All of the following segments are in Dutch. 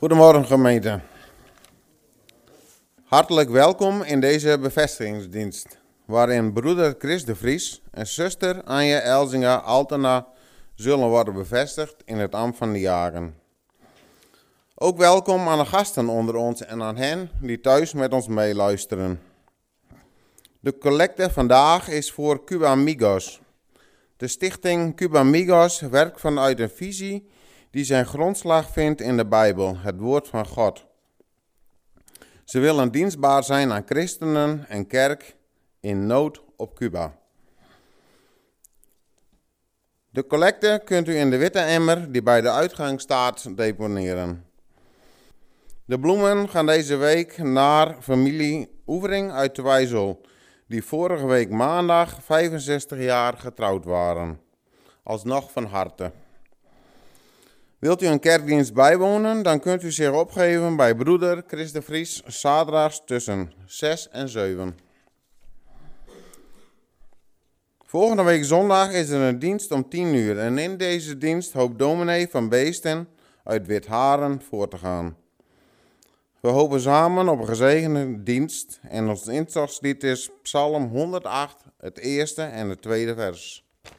Goedemorgen gemeente. Hartelijk welkom in deze bevestigingsdienst, waarin broeder Chris de Vries en zuster Anja Elzinga Altena zullen worden bevestigd in het ambt van diaken. Ook welkom aan de gasten onder ons en aan hen die thuis met ons meeluisteren. De collecte vandaag is voor Cuba Migos. De stichting Cuba Migos werkt vanuit een visie die zijn grondslag vindt in de Bijbel, het woord van God. Ze willen dienstbaar zijn aan christenen en kerk in nood op Cuba. De collecte kunt u in de witte emmer die bij de uitgang staat deponeren. De bloemen gaan deze week naar familie Oevering uit Twijzel, die vorige week maandag 65 jaar getrouwd waren. Alsnog van harte. Wilt u een kerkdienst bijwonen, dan kunt u zich opgeven bij broeder Chris de Vries, zaterdags tussen 6 en 7. Volgende week zondag is er een dienst om 10 uur en in deze dienst hoopt dominee van Beesten uit Witharen voor te gaan. We hopen samen op een gezegende dienst en ons intochtlied is Psalm 108, het eerste en het tweede vers.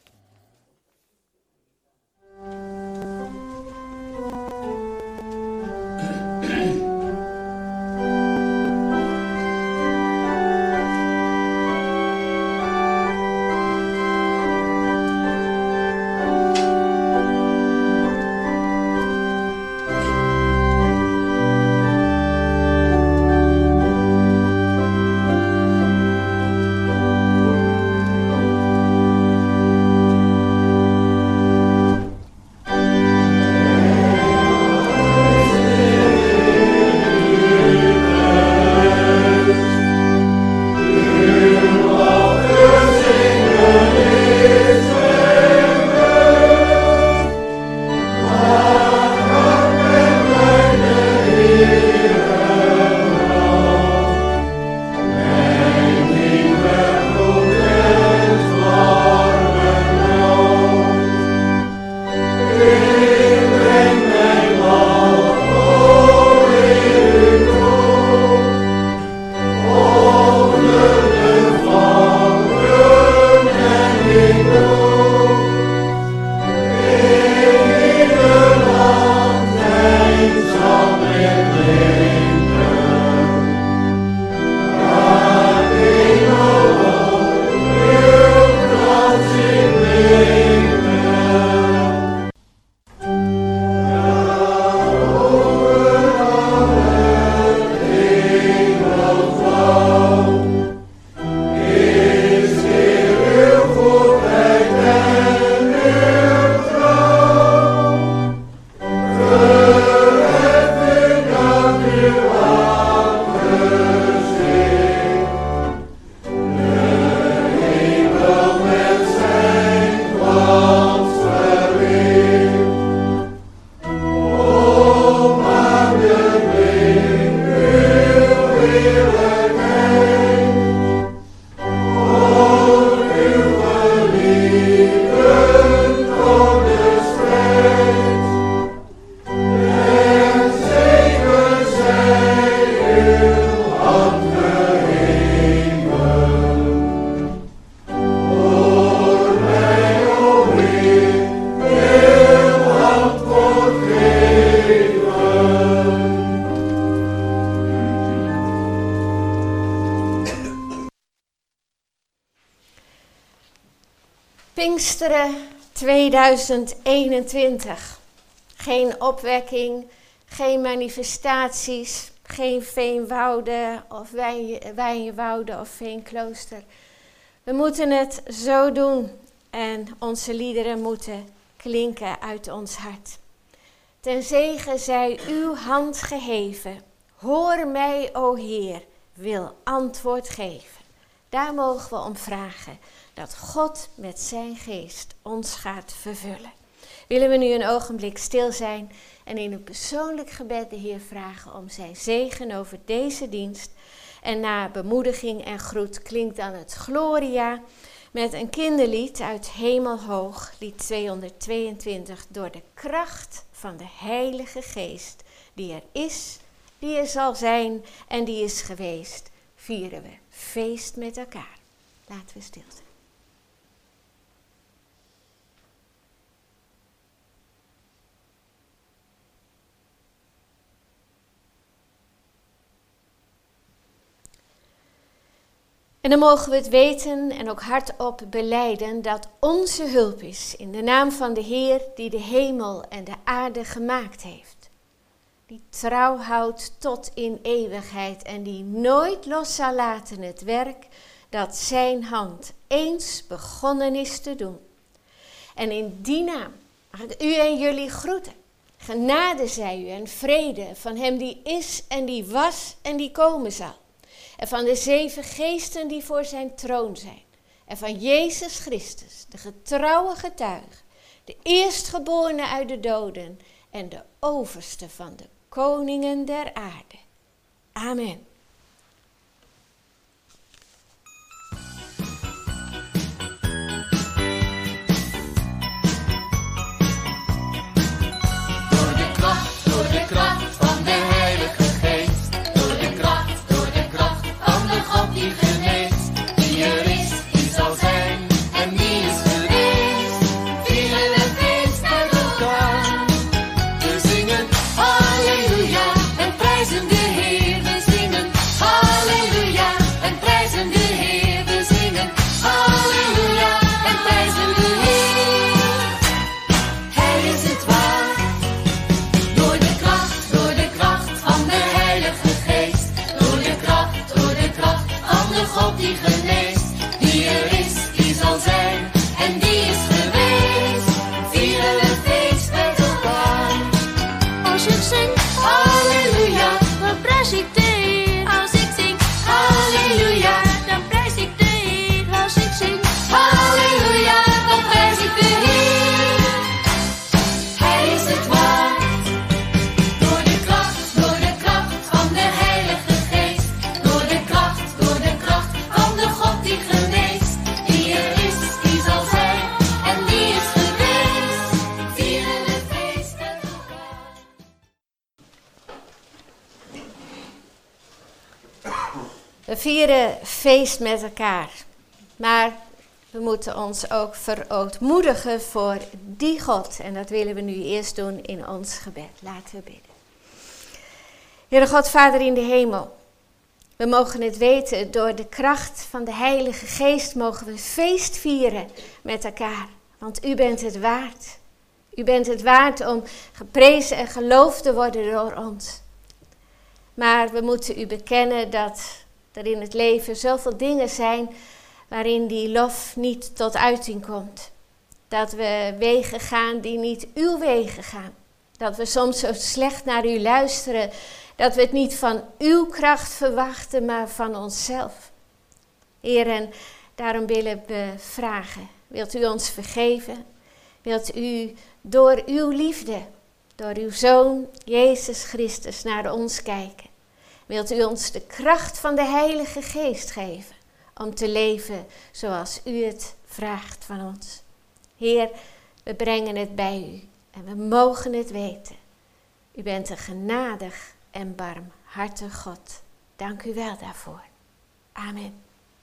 Pinksteren 2021. Geen opwekking, geen manifestaties, geen veenwouden of wijnwouden of veenklooster. We moeten het zo doen en onze liederen moeten klinken uit ons hart. Ten zegen zij uw hand geheven. Hoor mij, o Heer, wil antwoord geven. Daar mogen we om vragen. Dat God met zijn geest ons gaat vervullen. Willen we nu een ogenblik stil zijn en in een persoonlijk gebed de Heer vragen om zijn zegen over deze dienst. En na bemoediging en groet klinkt dan het Gloria met een kinderlied uit Hemelhoog, lied 222, door de kracht van de Heilige Geest die er is, die er zal zijn en die is geweest, vieren we feest met elkaar. Laten we stil zijn. En dan mogen we het weten en ook hardop belijden dat onze hulp is in de naam van de Heer die de hemel en de aarde gemaakt heeft. Die trouw houdt tot in eeuwigheid en die nooit los zal laten het werk dat zijn hand eens begonnen is te doen. En in die naam mag ik u en jullie groeten. Genade zij u en vrede van hem die is en die was en die komen zal. En van de 7 geesten die voor zijn troon zijn. En van Jezus Christus, de getrouwe getuige, de eerstgeborene uit de doden en de overste van de koningen der aarde. Amen. Door de kracht van de Heilige Geest, door de kracht van de God die geneest, die er is, die zal zijn en die is geweest, vieren we feest met elkaar. We zingen halleluja en prijzen de Heer, we zingen halleluja en prijzen de Heer, we zingen halleluja en prijzen de Heer. Hij is het waar. Door de kracht van de Heilige Geest, door de kracht van de God die geneest, die er is, die zal zijn en die is geweest, vieren we feest met elkaar. Als ik zing halleluja, dan prijs ik de Heer. Als ik zing halleluja, dan prijs ik de Heer. Als ik zing halleluja, dan prijs ik de Heer. Hij is het waard. Door de kracht van de Heilige Geest, door de kracht van de God die geneest, die er is, die zal zijn en die is geweest, vieren we feest met elkaar. We vieren feest met elkaar, maar we moeten ons ook verootmoedigen voor die God. En dat willen we nu eerst doen in ons gebed. Laten we bidden. Heere God, Vader in de hemel, we mogen het weten, door de kracht van de Heilige Geest mogen we feest vieren met elkaar. Want u bent het waard. U bent het waard om geprezen en geloofd te worden door ons. Maar we moeten u bekennen dat er in het leven zoveel dingen zijn waarin die lof niet tot uiting komt. Dat we wegen gaan die niet uw wegen gaan. Dat we soms zo slecht naar u luisteren, dat we het niet van uw kracht verwachten, maar van onszelf. Heer, en daarom willen we vragen, wilt u ons vergeven? Wilt u door uw liefde, door uw Zoon Jezus Christus naar ons kijken? Wilt u ons de kracht van de Heilige Geest geven om te leven zoals u het vraagt van ons? Heer, we brengen het bij u en we mogen het weten. U bent een genadig en barmhartig God. Dank u wel daarvoor. Amen.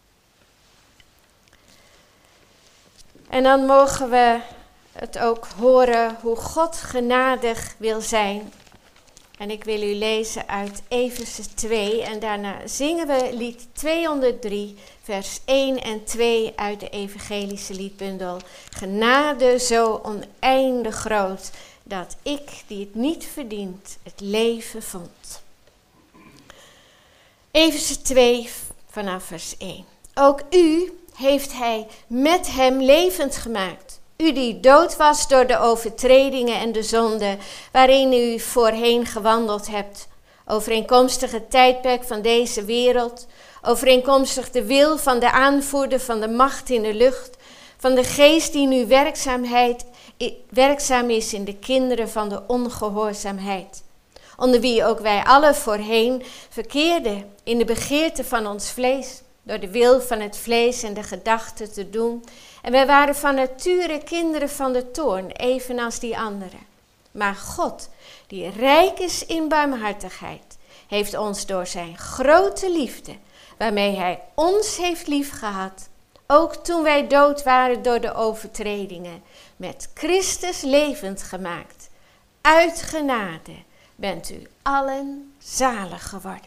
En dan mogen we het ook horen hoe God genadig wil zijn. En ik wil u lezen uit Efeze 2 en daarna zingen we lied 203, vers 1 en 2 uit de evangelische liedbundel. Genade zo oneindig groot, dat ik, die het niet verdient, het leven vond. Efeze 2 vanaf vers 1. Ook u heeft hij met hem levend gemaakt. U die dood was door de overtredingen en de zonden waarin u voorheen gewandeld hebt. Overeenkomstig het tijdperk van deze wereld. Overeenkomstig de wil van de aanvoerder van de macht in de lucht. Van de geest die nu werkzaam is in de kinderen van de ongehoorzaamheid. Onder wie ook wij alle voorheen verkeerden in de begeerte van ons vlees. Door de wil van het vlees en de gedachten te doen. En wij waren van nature kinderen van de toorn, evenals die anderen. Maar God, die rijk is in barmhartigheid, heeft ons door zijn grote liefde, waarmee hij ons heeft liefgehad, ook toen wij dood waren door de overtredingen, met Christus levend gemaakt. Uit genade bent u allen zalig geworden.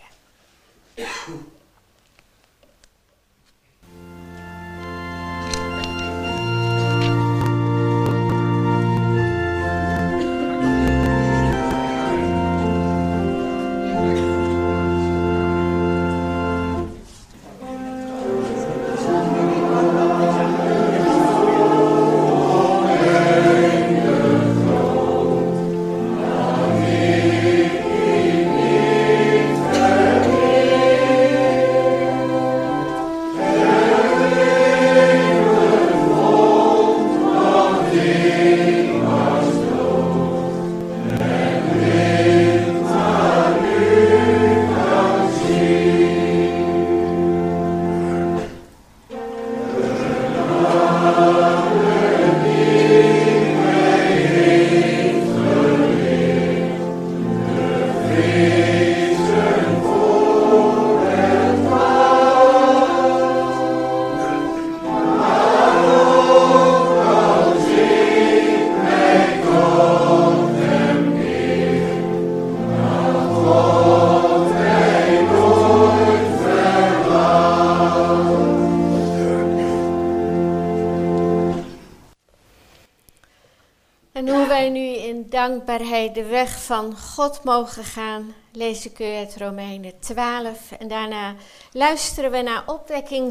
En hoe wij nu in dankbaarheid de weg van God mogen gaan, lees ik u uit Romeinen 12. En daarna luisteren we naar opwekking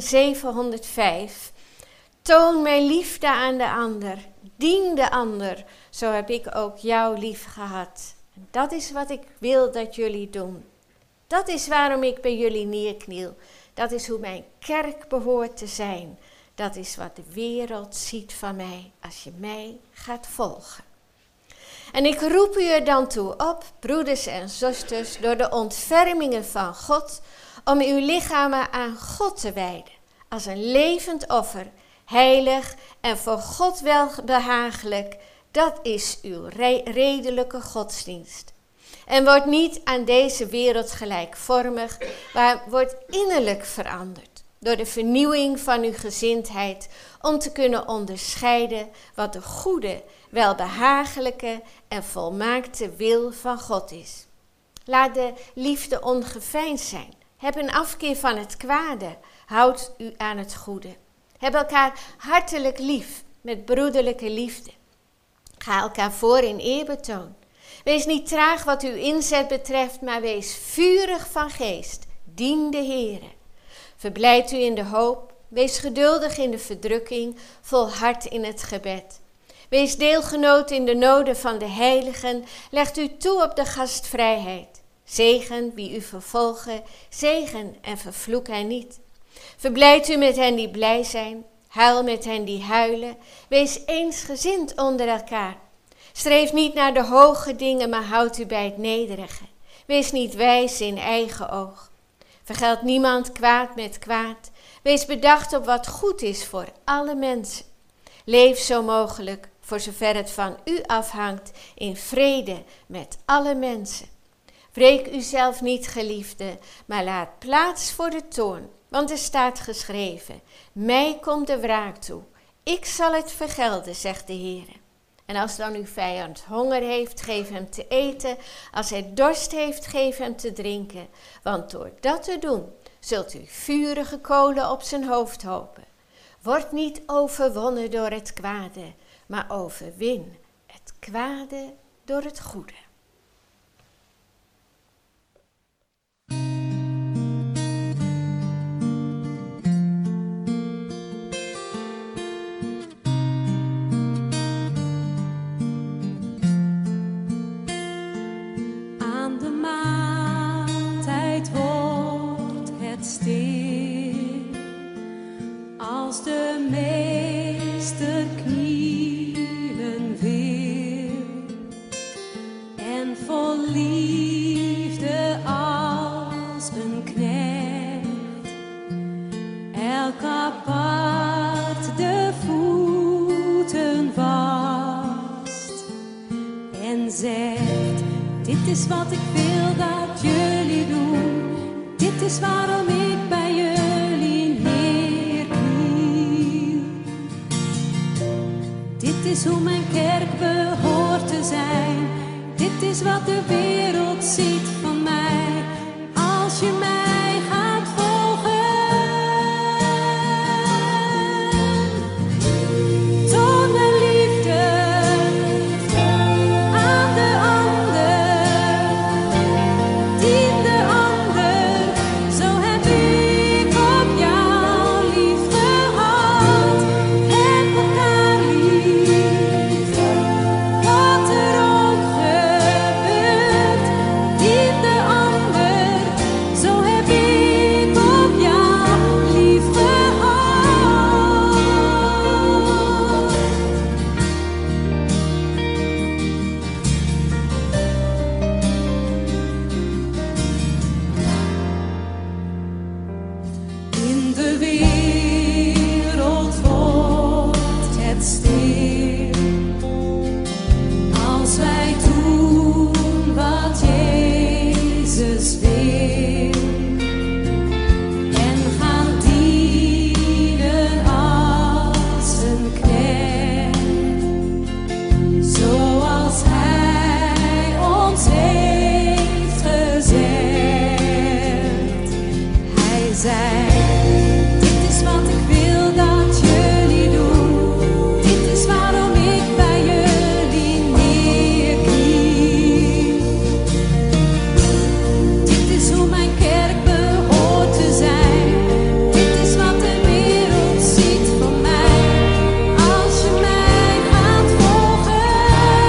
705. Toon mijn liefde aan de ander, dien de ander, zo heb ik ook jou lief gehad. En dat is wat ik wil dat jullie doen. Dat is waarom ik bij jullie neerkniel. Dat is hoe mijn kerk behoort te zijn. Dat is wat de wereld ziet van mij als je mij gaat volgen. En ik roep u er dan toe op, broeders en zusters, door de ontfermingen van God, om uw lichamen aan God te wijden, als een levend offer, heilig en voor God welbehagelijk. Dat is uw redelijke godsdienst. En word niet aan deze wereld gelijkvormig, maar wordt innerlijk veranderd door de vernieuwing van uw gezindheid, om te kunnen onderscheiden wat de goede, welbehagelijke en volmaakte wil van God is. Laat de liefde ongeveinsd zijn. Heb een afkeer van het kwade. Houd u aan het goede. Heb elkaar hartelijk lief met broederlijke liefde. Ga elkaar voor in eerbetoon. Wees niet traag wat uw inzet betreft, maar wees vurig van geest. Dien de Heere. Verblijd u in de hoop. Wees geduldig in de verdrukking. Volhard in het gebed. Wees deelgenoot in de noden van de heiligen. Legt u toe op de gastvrijheid. Zegen wie u vervolgen. Zegen en vervloek hij niet. Verblijd u met hen die blij zijn. Huil met hen die huilen. Wees eensgezind onder elkaar. Streef niet naar de hoge dingen, maar houd u bij het nederige. Wees niet wijs in eigen oog. Vergeld niemand kwaad met kwaad. Wees bedacht op wat goed is voor alle mensen. Leef zo mogelijk, voor zover het van u afhangt, in vrede met alle mensen. Wreek uzelf niet, geliefde, maar laat plaats voor de toorn. Want er staat geschreven, mij komt de wraak toe. Ik zal het vergelden, zegt de Heer. En als dan uw vijand honger heeft, geef hem te eten. Als hij dorst heeft, geef hem te drinken. Want door dat te doen, zult u vurige kolen op zijn hoofd hopen. Word niet overwonnen door het kwade, maar overwin het kwade door het goede. Als de meester knielen wil is wat ik wil dat jullie doen. Dit is waarom ik bij jullie neerkniel. Dit is hoe mijn kerk behoort te zijn. Dit is wat de wereld ziet van mij. Als je mij gaat volgen. Toon mijn liefde aan de ander. Dien de ander. Zo heb ik op jou lief gehad. Heb elkaar lief. Wat er ook gebeurt. Dien de ander. Zo heb ik op jou lief gehad. In de wereld wordt het stil. Als wij doen wat Jezus wil. En gaan dienen als een knecht. Zoals Hij ons heeft gezegd. Hij zei, dit is wat ik wil dat jullie doen. Dit is waarom ik bij jullie neerkniel. Dit is hoe mijn kerk behoort te zijn. Dit is wat de wereld ziet van mij. Als je mij gaat volgen.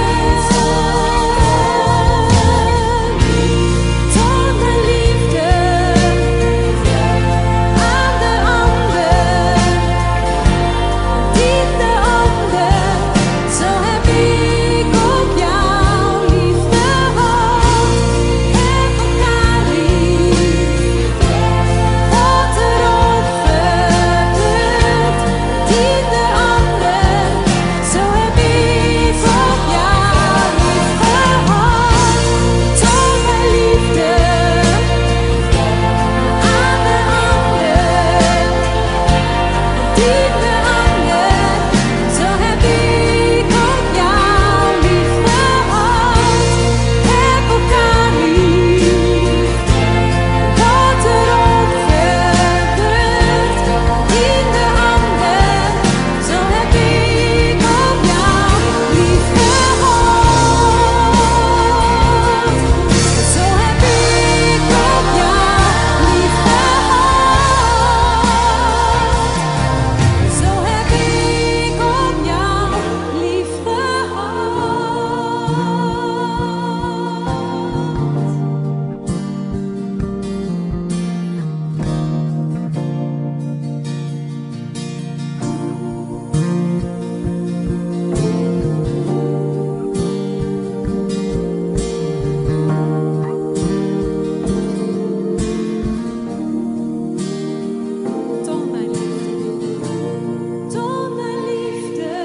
Toon mijn liefde aan de ander. Dien de ander. Zo heb ik op jou lief gehad. Heb elkaar lief. Wat er ook gebeurt. Dien de ander. Zo heb ik op jou lief gehad. Toon mijn liefde aan de ander. Dien de ander. Zo heb ik op jou lief gehad. Heb elkaar lief. Wat er ook gebeurt. Dien de ander. Zo heb ik op jou lief gehad. Zo heb ik op jou lief gehad. Zo heb ik op jou lief Toon mijn liefde. Toon mijn liefde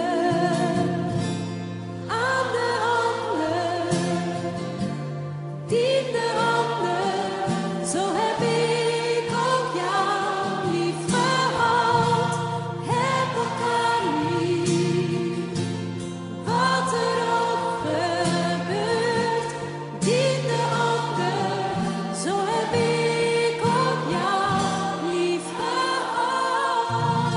aan de ander. Dien de ander. Zo heb ik ook jou lief gehad. Heb elkaar lief. Wat er ook gebeurt. Dien de ander. Zo heb ik ook jou lief gehad.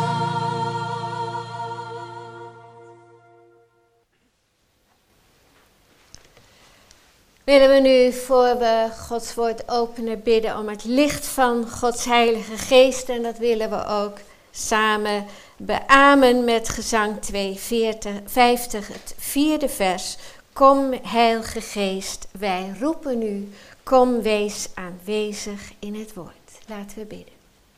Willen we nu, voor we Gods woord openen, bidden om het licht van Gods Heilige Geest. En dat willen we ook samen beamen met gezang 250, het 4e vers. Kom, Heilige Geest, wij roepen u. Kom, wees aanwezig in het woord. Laten we bidden.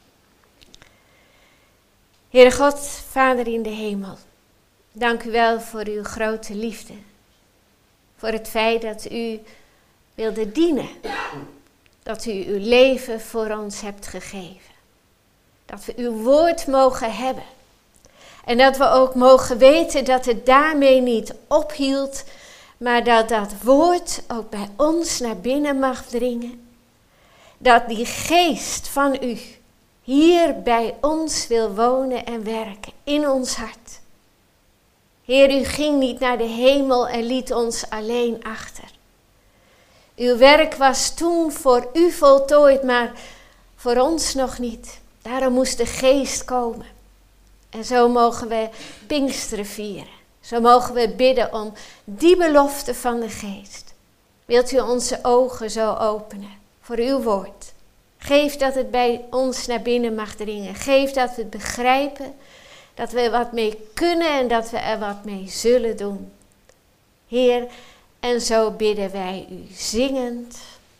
Heere God, Vader in de hemel, dank u wel voor uw grote liefde. Voor het feit dat u wilde dienen. Dat u uw leven voor ons hebt gegeven. Dat we uw woord mogen hebben. En dat we ook mogen weten dat het daarmee niet ophield, maar dat dat woord ook bij ons naar binnen mag dringen. Dat die geest van u hier bij ons wil wonen en werken, in ons hart. Heer, u ging niet naar de hemel en liet ons alleen achter. Uw werk was toen voor u voltooid, maar voor ons nog niet. Daarom moest de geest komen. En zo mogen we Pinksteren vieren. Zo mogen we bidden om die belofte van de geest. Wilt u onze ogen zo openen voor uw woord? Geef dat het bij ons naar binnen mag dringen. Geef dat we het begrijpen, dat we er wat mee kunnen en dat we er wat mee zullen doen. Heer, en zo bidden wij u zingend.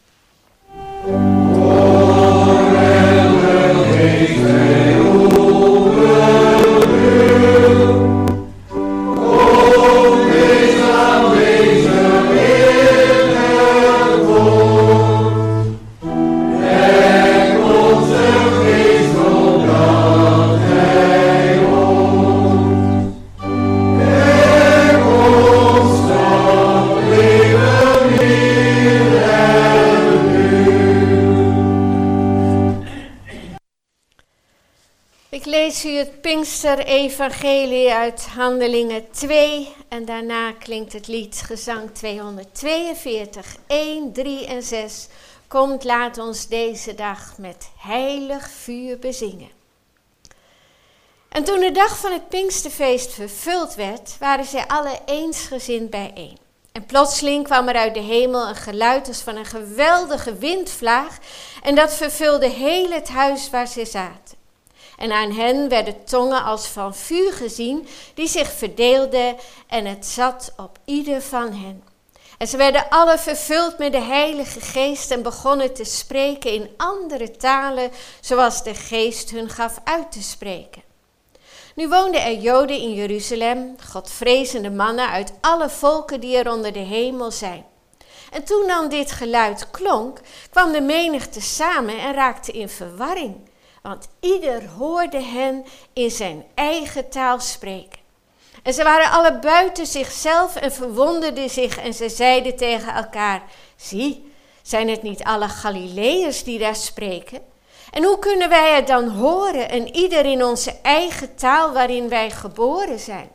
Lees u het Pinkster-evangelie uit Handelingen 2 en daarna klinkt het lied gezang 242, 1, 3 en 6. Komt, laat ons deze dag met heilig vuur bezingen. En toen de dag van het Pinksterfeest vervuld werd, waren zij alle eensgezind bijeen. En plotseling kwam er uit de hemel een geluid als van een geweldige windvlaag en dat vervulde heel het huis waar zij zaten. En aan hen werden tongen als van vuur gezien, die zich verdeelden en het zat op ieder van hen. En ze werden alle vervuld met de Heilige Geest en begonnen te spreken in andere talen, zoals de Geest hun gaf uit te spreken. Nu woonden er Joden in Jeruzalem, godvrezende mannen uit alle volken die er onder de hemel zijn. En toen dan dit geluid klonk, kwam de menigte samen en raakte in verwarring. Want ieder hoorde hen in zijn eigen taal spreken. En ze waren alle buiten zichzelf en verwonderden zich en ze zeiden tegen elkaar: zie, zijn het niet alle Galileërs die daar spreken? En hoe kunnen wij het dan horen en ieder in onze eigen taal waarin wij geboren zijn?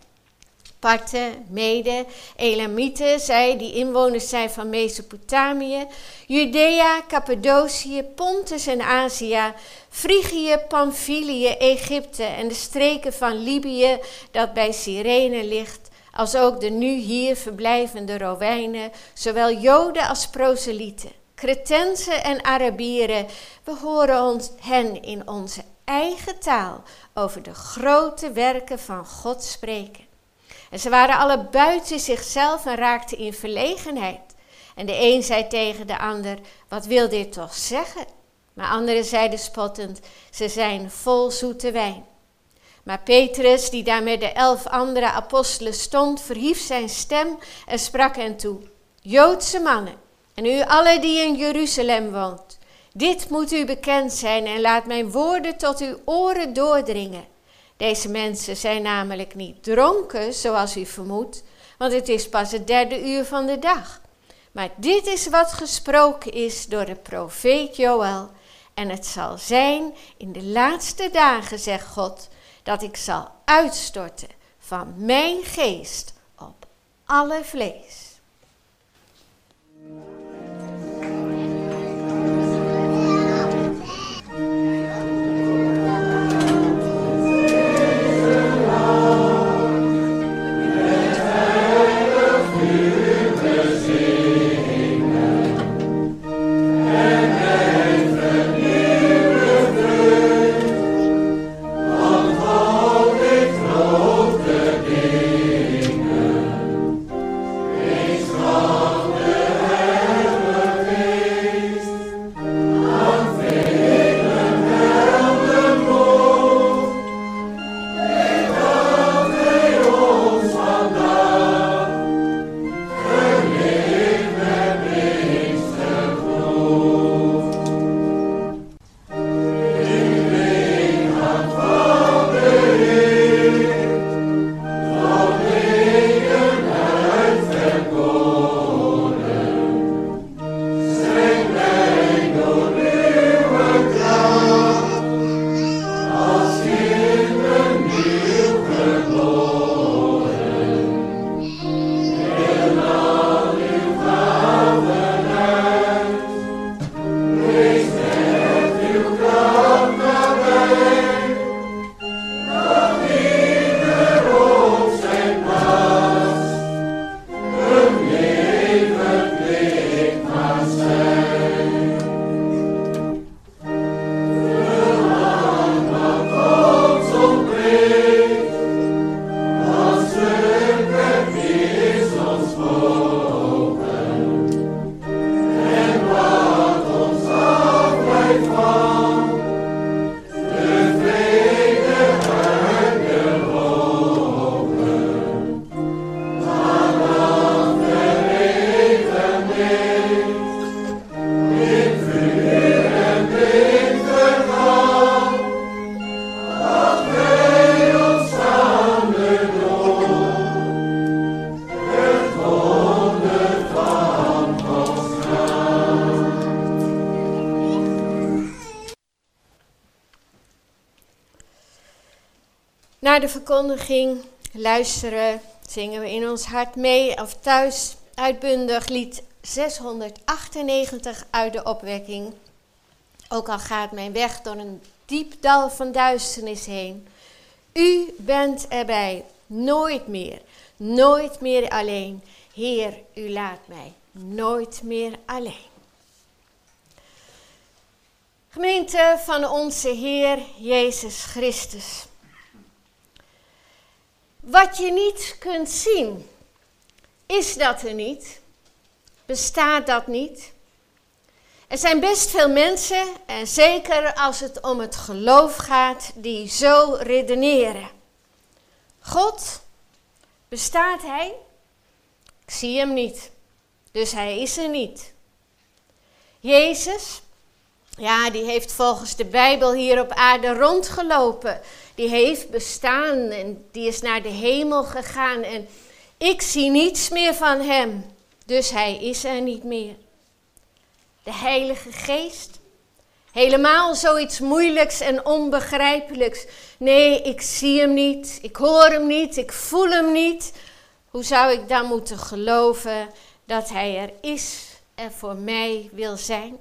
Parten, Meden, Elamieten, zij die inwoners zijn van Mesopotamië, Judea, Cappadocië, Pontus en Azië, Frigië, Pamphylië, Egypte en de streken van Libië dat bij Cyrene ligt, als ook de nu hier verblijvende Rowijnen, zowel Joden als proselieten, Cretensen en Arabieren, we horen hen in onze eigen taal over de grote werken van God spreken. En ze waren alle buiten zichzelf en raakten in verlegenheid. En de een zei tegen de ander: wat wil dit toch zeggen? Maar anderen zeiden spottend: ze zijn vol zoete wijn. Maar Petrus, die daar met de 11 andere apostelen stond, verhief zijn stem en sprak hen toe: Joodse mannen, en u allen die in Jeruzalem woont, dit moet u bekend zijn en laat mijn woorden tot uw oren doordringen. Deze mensen zijn namelijk niet dronken, zoals u vermoedt, want het is pas het 3e uur van de dag. Maar dit is wat gesproken is door de profeet Joël. En het zal zijn in de laatste dagen, zegt God, dat ik zal uitstorten van mijn geest op alle vlees. Na de verkondiging luisteren, zingen we in ons hart mee of thuis uitbundig lied 698 uit de opwekking. Ook al gaat mijn weg door een diep dal van duisternis heen. U bent erbij, nooit meer alleen. Heer, u laat mij nooit meer alleen. Gemeente van onze Heer Jezus Christus. Wat je niet kunt zien, is dat er niet? Bestaat dat niet? Er zijn best veel mensen, en zeker als het om het geloof gaat, die zo redeneren. God, bestaat Hij? Ik zie Hem niet, dus Hij is er niet. Jezus, ja, die heeft volgens de Bijbel hier op aarde rondgelopen. Die heeft bestaan en die is naar de hemel gegaan en ik zie niets meer van Hem, dus Hij is er niet meer. De Heilige Geest, helemaal zoiets moeilijks en onbegrijpelijks. Nee, ik zie Hem niet, ik hoor Hem niet, ik voel Hem niet. Hoe zou ik dan moeten geloven dat Hij er is en voor mij wil zijn?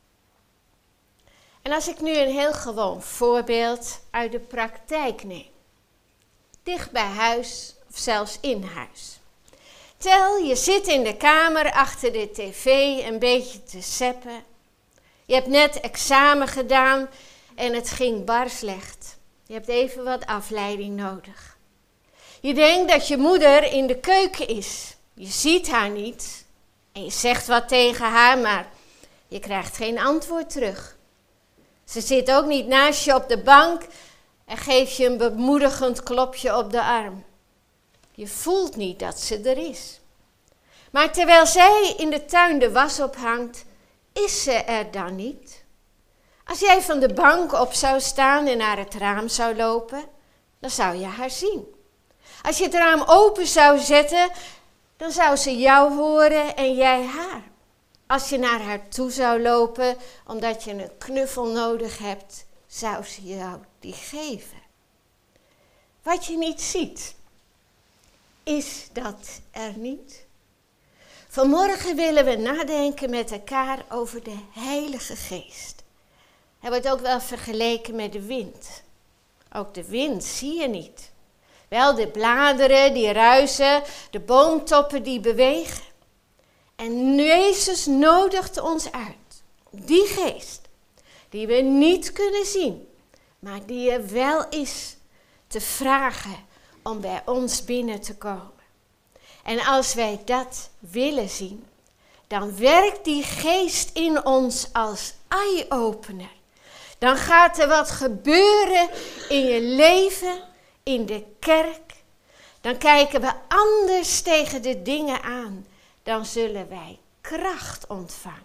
En als ik nu een heel gewoon voorbeeld uit de praktijk neem. Dicht bij huis of zelfs in huis. Tel, je zit in de kamer achter de tv een beetje te zeppen. Je hebt net examen gedaan en het ging bar slecht. Je hebt even wat afleiding nodig. Je denkt dat je moeder in de keuken is. Je ziet haar niet en je zegt wat tegen haar, maar je krijgt geen antwoord terug. Ze zit ook niet naast je op de bank en geeft je een bemoedigend klopje op de arm. Je voelt niet dat ze er is. Maar terwijl zij in de tuin de was ophangt, is ze er dan niet. Als jij van de bank op zou staan en naar het raam zou lopen, dan zou je haar zien. Als je het raam open zou zetten, dan zou ze jou horen en jij haar. Als je naar haar toe zou lopen, omdat je een knuffel nodig hebt, zou ze jou die geven. Wat je niet ziet, is dat er niet. Vanmorgen willen we nadenken met elkaar over de Heilige Geest. Hij wordt ook wel vergeleken met de wind. Ook de wind zie je niet. Wel de bladeren die ruisen, de boomtoppen die bewegen. En Jezus nodigt ons uit. Die geest, die we niet kunnen zien, maar die er wel is, te vragen om bij ons binnen te komen. En als wij dat willen zien, dan werkt die geest in ons als eye-opener. Dan gaat er wat gebeuren in je leven, in de kerk. Dan kijken we anders tegen de dingen aan. Dan zullen wij kracht ontvangen.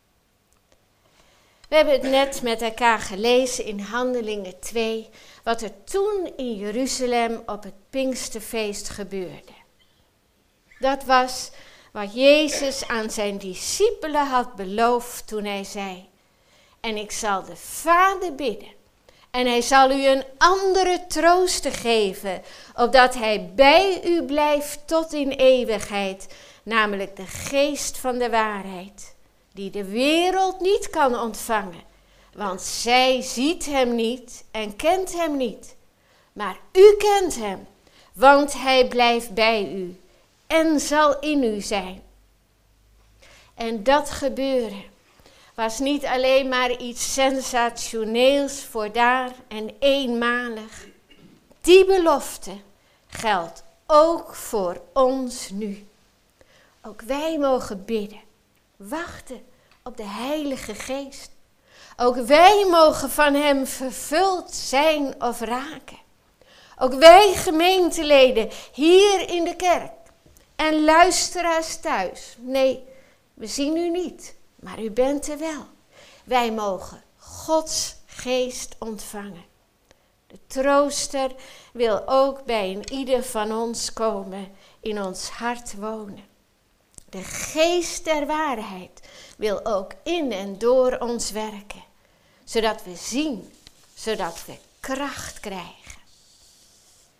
We hebben het net met elkaar gelezen in Handelingen 2, wat er toen in Jeruzalem op het Pinksterfeest gebeurde. Dat was wat Jezus aan zijn discipelen had beloofd toen hij zei: en ik zal de Vader bidden en hij zal u een andere trooster geven, opdat hij bij u blijft tot in eeuwigheid, namelijk de geest van de waarheid, die de wereld niet kan ontvangen, want zij ziet hem niet en kent hem niet. Maar u kent hem, want hij blijft bij u en zal in u zijn. En dat gebeuren was niet alleen maar iets sensationeels voor daar en eenmalig. Die belofte geldt ook voor ons nu. Ook wij mogen bidden, wachten op de Heilige Geest. Ook wij mogen van hem vervuld zijn of raken. Ook wij gemeenteleden hier in de kerk en luisteraars thuis. Nee, we zien u niet, maar u bent er wel. Wij mogen Gods geest ontvangen. De trooster wil ook bij een ieder van ons komen, in ons hart wonen. De geest der waarheid wil ook in en door ons werken, zodat we zien, zodat we kracht krijgen.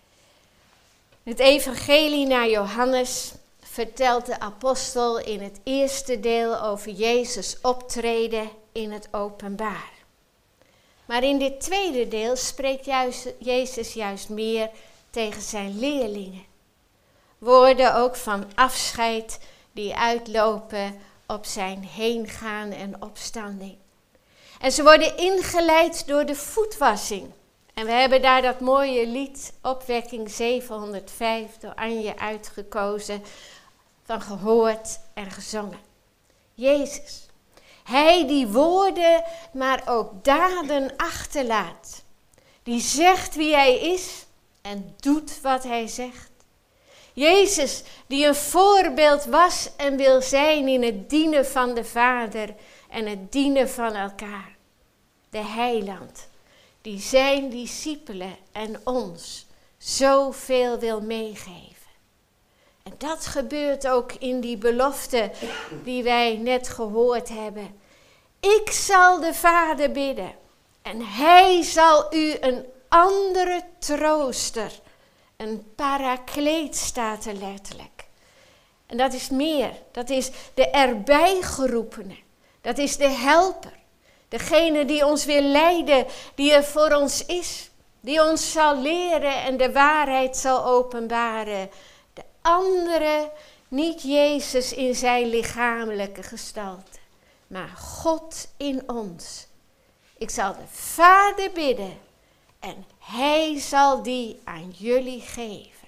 Het evangelie naar Johannes vertelt de apostel in het eerste deel over Jezus' optreden in het openbaar. Maar in dit tweede deel spreekt Jezus juist meer tegen zijn leerlingen. Woorden ook van afscheid die uitlopen op zijn heengaan en opstanding. En ze worden ingeleid door de voetwassing. En we hebben daar dat mooie lied, Opwekking 705, door Anje uitgekozen, van gehoord en gezongen. Jezus, hij die woorden, maar ook daden achterlaat. Die zegt wie hij is en doet wat hij zegt. Jezus, die een voorbeeld was en wil zijn in het dienen van de Vader en het dienen van elkaar. De Heiland, die zijn discipelen en ons zoveel wil meegeven. En dat gebeurt ook in die belofte die wij net gehoord hebben. Ik zal de Vader bidden en hij zal u een andere trooster, een parakleet staat er letterlijk. En dat is meer, dat is de erbij geroepene, dat is de helper. Degene die ons wil leiden, die er voor ons is, die ons zal leren en de waarheid zal openbaren. De andere, niet Jezus in zijn lichamelijke gestalte, maar God in ons. Ik zal de Vader bidden en hij zal die aan jullie geven.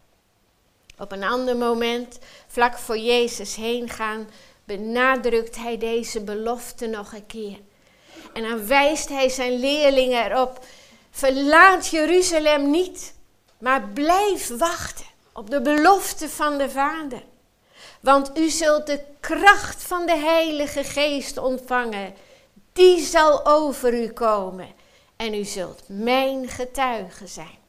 Op een ander moment, vlak voor Jezus heen gaan, benadrukt hij deze belofte nog een keer. En dan wijst hij zijn leerlingen erop. Verlaat Jeruzalem niet, maar blijf wachten op de belofte van de Vader. Want u zult de kracht van de Heilige Geest ontvangen. Die zal over u komen. En u zult mijn getuige zijn.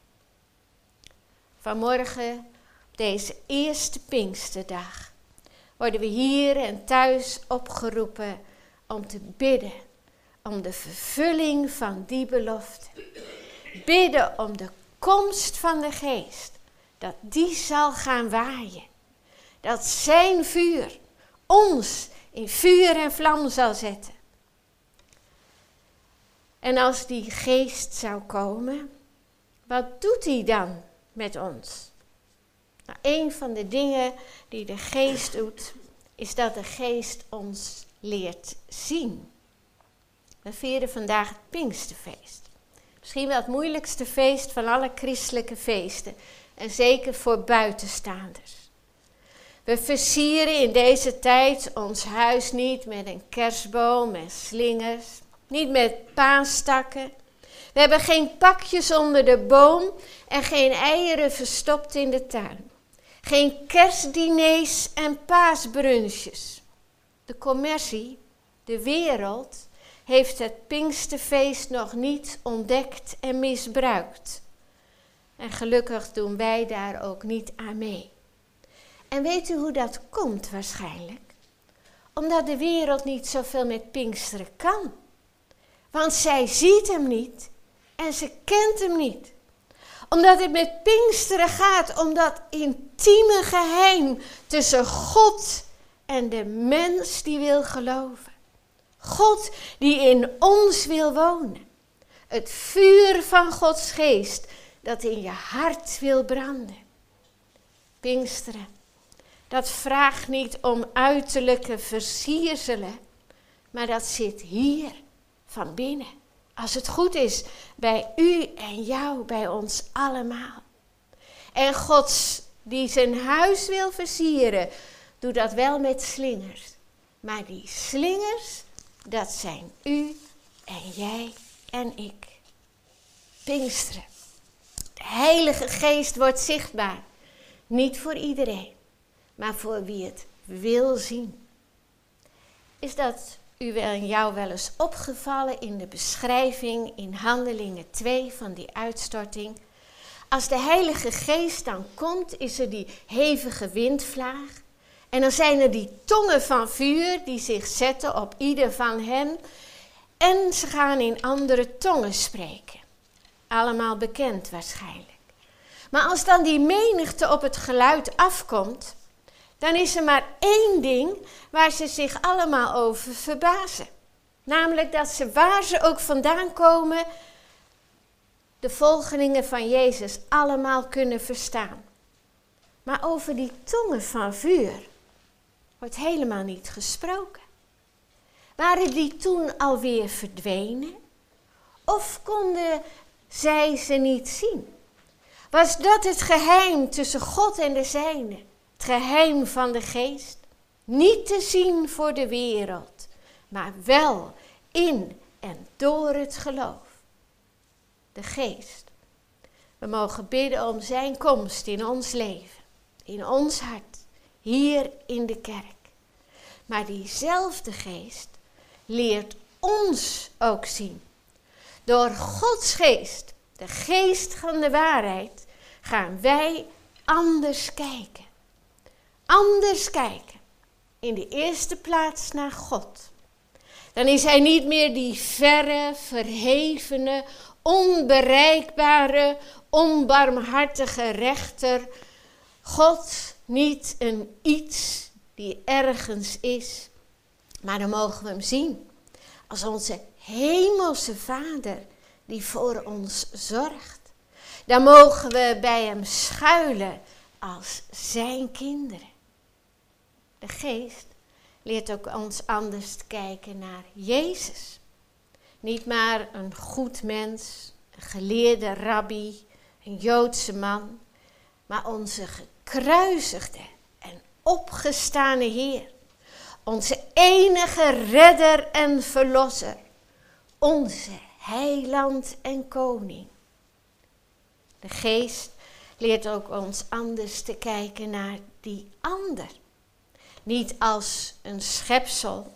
Vanmorgen, op deze eerste Pinksterdag, worden we hier en thuis opgeroepen om te bidden. Om de vervulling van die belofte. Bidden om de komst van de Geest. Dat die zal gaan waaien. Dat zijn vuur ons in vuur en vlam zal zetten. En als die Geest zou komen, wat doet hij dan met ons? Nou, een van de dingen die de Geest doet, is dat de Geest ons leert zien. We vieren vandaag het Pinksterfeest. Misschien wel het moeilijkste feest van alle christelijke feesten. En zeker voor buitenstaanders. We versieren in deze tijd ons huis niet met een kerstboom en slingers. Niet met paastakken. We hebben geen pakjes onder de boom en geen eieren verstopt in de tuin. Geen kerstdiners en paasbrunches. De commercie, de wereld, heeft het Pinksterfeest nog niet ontdekt en misbruikt. En gelukkig doen wij daar ook niet aan mee. En weet u hoe dat komt waarschijnlijk? Omdat de wereld niet zoveel met Pinksteren kan. Want zij ziet hem niet en ze kent hem niet. Omdat het met Pinksteren gaat om dat intieme geheim tussen God en de mens die wil geloven. God die in ons wil wonen. Het vuur van Gods geest dat in je hart wil branden. Pinksteren, dat vraagt niet om uiterlijke versierselen, maar dat zit hier van binnen. Als het goed is, bij u en jou, bij ons allemaal. En God die zijn huis wil versieren, doet dat wel met slingers. Maar die slingers, dat zijn u en jij en ik. Pinksteren. De Heilige Geest wordt zichtbaar. Niet voor iedereen, maar voor wie het wil zien. Is dat jou wel eens opgevallen in de beschrijving in Handelingen 2 van die uitstorting? Als de Heilige Geest dan komt, is er die hevige windvlaag. En dan zijn er die tongen van vuur die zich zetten op ieder van hen. En ze gaan in andere tongen spreken. Allemaal bekend waarschijnlijk. Maar als dan die menigte op het geluid afkomt, dan is er maar één ding waar ze zich allemaal over verbazen. Namelijk dat ze, waar ze ook vandaan komen, de volgelingen van Jezus allemaal kunnen verstaan. Maar over die tongen van vuur wordt helemaal niet gesproken. Waren die toen alweer verdwenen? Of konden zij ze niet zien? Was dat het geheim tussen God en de zijnen? Het geheim van de geest? Niet te zien voor de wereld, maar wel in en door het geloof. De geest. We mogen bidden om zijn komst in ons leven, in ons hart, hier in de kerk. Maar diezelfde geest leert ons ook zien. Door Gods geest, de geest van de waarheid, gaan wij anders kijken. Anders kijken. In de eerste plaats naar God. Dan is hij niet meer die verre, verhevene, onbereikbare, onbarmhartige rechter. God niet een iets die ergens is. Maar dan mogen we hem zien als onze hemelse Vader die voor ons zorgt. Dan mogen we bij hem schuilen als zijn kinderen. De geest leert ook ons anders te kijken naar Jezus. Niet maar een goed mens, een geleerde rabbi, een Joodse man, maar onze gekruisigde en opgestane Heer. Onze enige redder en verlosser. Onze heiland en koning. De geest leert ook ons anders te kijken naar die ander. Niet als een schepsel,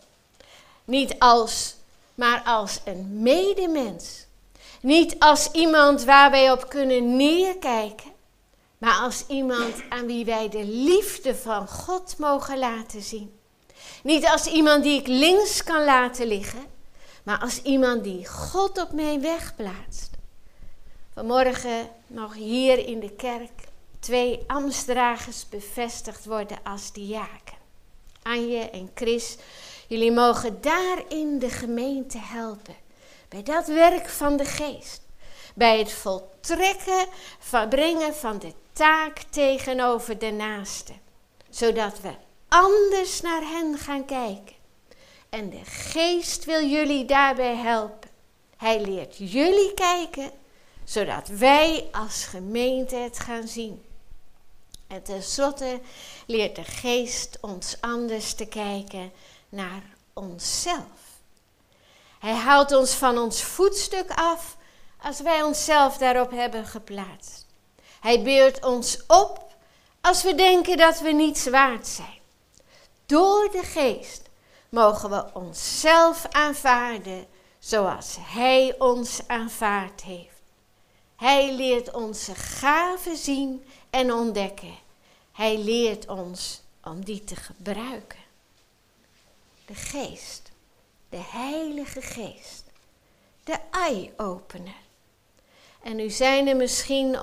maar als een medemens. Niet als iemand waar wij op kunnen neerkijken, maar als iemand aan wie wij de liefde van God mogen laten zien. Niet als iemand die ik links kan laten liggen, maar als iemand die God op mijn weg plaatst. Vanmorgen nog hier in de kerk 2 ambtsdragers bevestigd worden als diaken. Anje en Chris, jullie mogen daarin de gemeente helpen. Bij dat werk van de geest. Bij het brengen van de taak tegenover de naaste. Zodat we anders naar hen gaan kijken. En de geest wil jullie daarbij helpen. Hij leert jullie kijken, zodat wij als gemeente het gaan zien. En tenslotte leert de geest ons anders te kijken naar onszelf. Hij haalt ons van ons voetstuk af als wij onszelf daarop hebben geplaatst. Hij beurt ons op als we denken dat we niets waard zijn. Door de geest mogen we onszelf aanvaarden zoals hij ons aanvaard heeft. Hij leert onze gaven zien en ontdekken. Hij leert ons om die te gebruiken. De geest, de Heilige Geest, de eye-opener. En nu zijn er misschien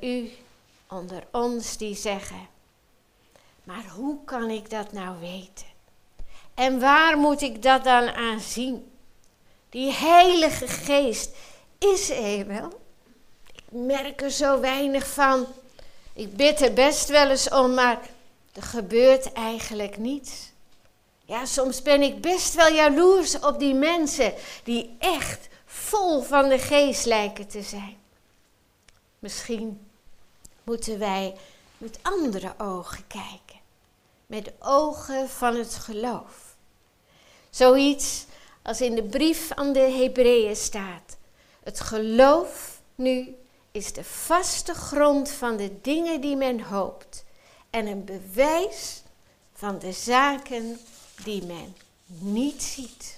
onder ons die zeggen, maar hoe kan ik dat nou weten? En waar moet ik dat dan aan zien? Die Heilige Geest, is er wel? Ik merk er zo weinig van. Ik bid er best wel eens om, maar er gebeurt eigenlijk niets. Ja, soms ben ik best wel jaloers op die mensen die echt vol van de geest lijken te zijn. Misschien moeten wij met andere ogen kijken. Met de ogen van het geloof. Zoiets als in de brief aan de Hebreeën staat. Het geloof nu is de vaste grond van de dingen die men hoopt. En een bewijs van de zaken die men niet ziet.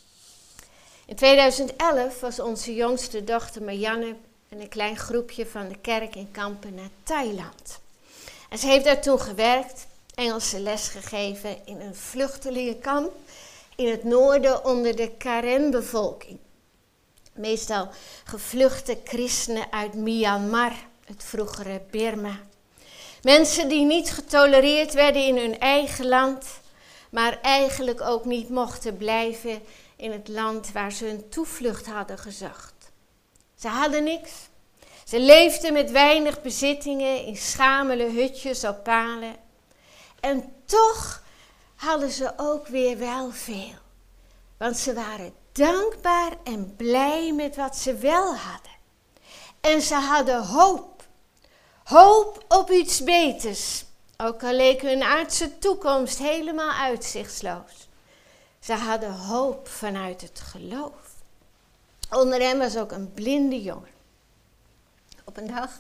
In 2011 was onze jongste dochter Marianne en een klein groepje van de kerk in Kampen naar Thailand. En ze heeft daar toen gewerkt, Engelse les gegeven in een vluchtelingenkamp in het noorden onder de Karen-bevolking. Meestal gevluchte christenen uit Myanmar het vroegere Birma. Mensen die niet getolereerd werden in hun eigen land, maar eigenlijk ook niet mochten blijven in het land waar ze hun toevlucht hadden gezocht. Ze hadden niks. Ze leefden met weinig bezittingen in schamele hutjes op palen. En toch hadden ze ook weer wel veel. Want ze waren dankbaar en blij met wat ze wel hadden. En ze hadden hoop. Hoop op iets beters. Ook al leek hun aardse toekomst helemaal uitzichtsloos. Ze hadden hoop vanuit het geloof. Onder hen was ook een blinde jongen. Op een dag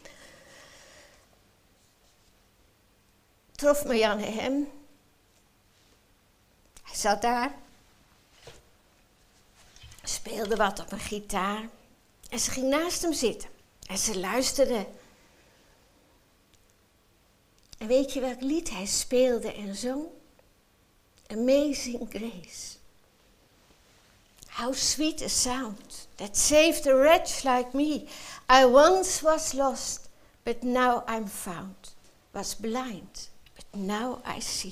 trof Marianne hem. Hij zat daar, speelde wat op een gitaar en ze ging naast hem zitten en ze luisterde. En weet je welk lied hij speelde en zong? Amazing Grace. How sweet a sound that saved a wretch like me. I once was lost, but now I'm found. Was blind, but now I see.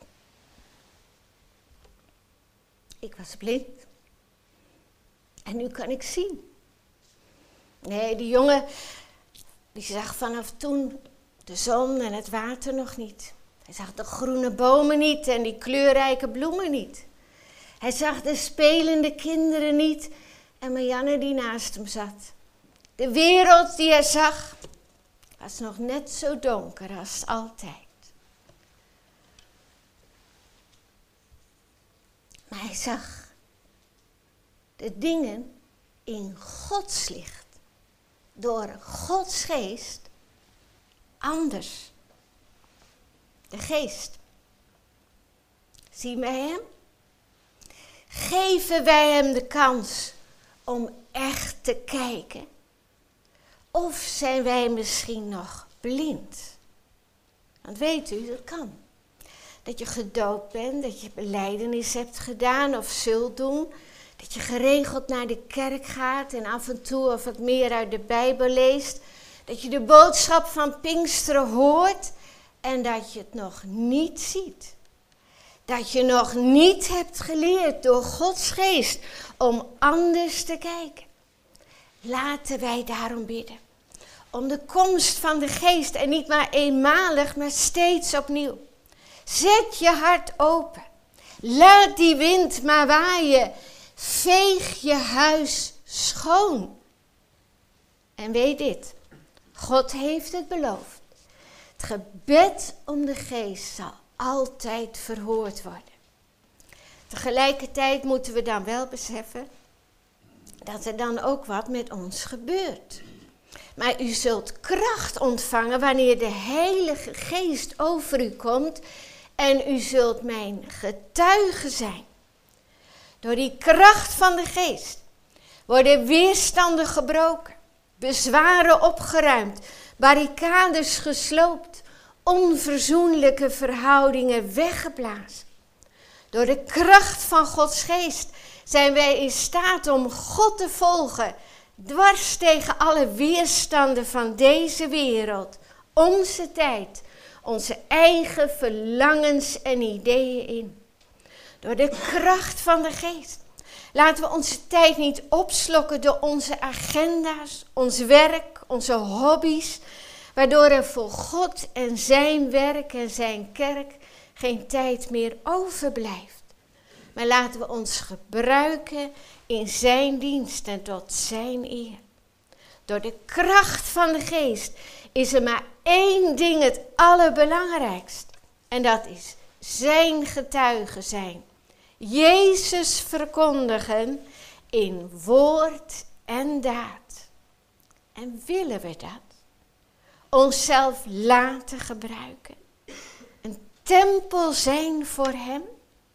Ik was blind. En nu kan ik zien. Nee, die jongen, die zag vanaf toen de zon en het water nog niet. Hij zag de groene bomen niet en die kleurrijke bloemen niet. Hij zag de spelende kinderen niet en Marianne die naast hem zat. De wereld die hij zag was nog net zo donker als altijd. Maar hij zag de dingen in Gods licht, door Gods geest, anders. De geest. Zien wij hem? Geven wij hem de kans om echt te kijken? Of zijn wij misschien nog blind? Want weet u, dat kan. Dat je gedoopt bent, dat je belijdenis hebt gedaan of zult doen. Dat je geregeld naar de kerk gaat en af en toe of wat meer uit de Bijbel leest. Dat je de boodschap van Pinksteren hoort en dat je het nog niet ziet. Dat je nog niet hebt geleerd door Gods geest om anders te kijken. Laten wij daarom bidden. Om de komst van de geest en niet maar eenmalig, maar steeds opnieuw. Zet je hart open. Laat die wind maar waaien. Veeg je huis schoon. En weet dit. God heeft het beloofd. Het gebed om de geest zal altijd verhoord worden. Tegelijkertijd moeten we dan wel beseffen dat er dan ook wat met ons gebeurt. Maar u zult kracht ontvangen wanneer de Heilige Geest over u komt en u zult mijn getuige zijn. Door die kracht van de Geest worden weerstanden gebroken, bezwaren opgeruimd, barricades gesloopt, onverzoenlijke verhoudingen weggeblazen. Door de kracht van Gods geest zijn wij in staat om God te volgen, dwars tegen alle weerstanden van deze wereld, onze tijd, onze eigen verlangens en ideeën in. Door de kracht van de geest. Laten we onze tijd niet opslokken door onze agenda's, ons werk, onze hobby's, waardoor er voor God en zijn werk en zijn kerk geen tijd meer overblijft. Maar laten we ons gebruiken in zijn dienst en tot zijn eer. Door de kracht van de geest is er maar één ding het allerbelangrijkst. En dat is zijn getuige zijn. Jezus verkondigen in woord en daad. En willen we dat? Onszelf laten gebruiken. Een tempel zijn voor hem.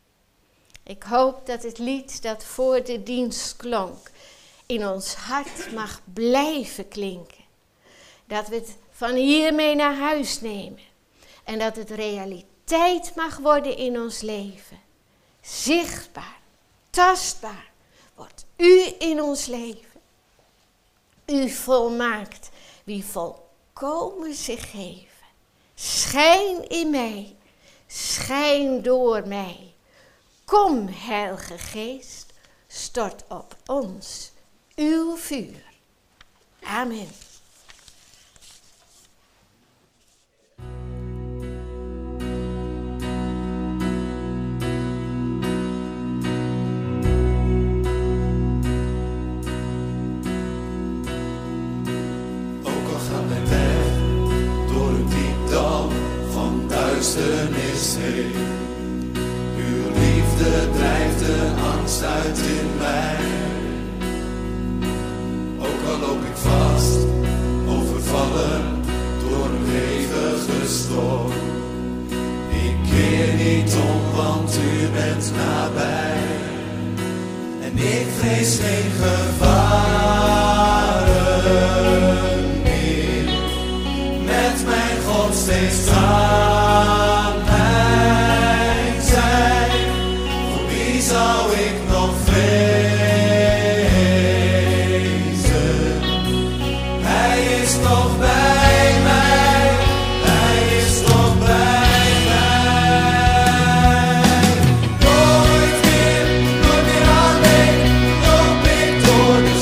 Ik hoop dat het lied dat voor de dienst klonk in ons hart mag blijven klinken. Dat we het van hiermee naar huis nemen. En dat het realiteit mag worden in ons leven. Zichtbaar, tastbaar wordt u in ons leven. U volmaakt wie volkomen zich geven. Schijn in mij, schijn door mij. Kom, Heilige Geest, stort op ons uw vuur. Amen. Duisternis heen. Uw liefde drijft de angst uit in mij. Ook al loop ik vast, overvallen door een hevige storm. Ik keer niet om, want u bent nabij. En ik vrees geen gevaren meer. Met mijn God steeds aan mij zijn. Voor wie zou ik nog vrezen? Hij is toch bij mij. Hij is toch bij mij. Nooit meer alleen loop ik door de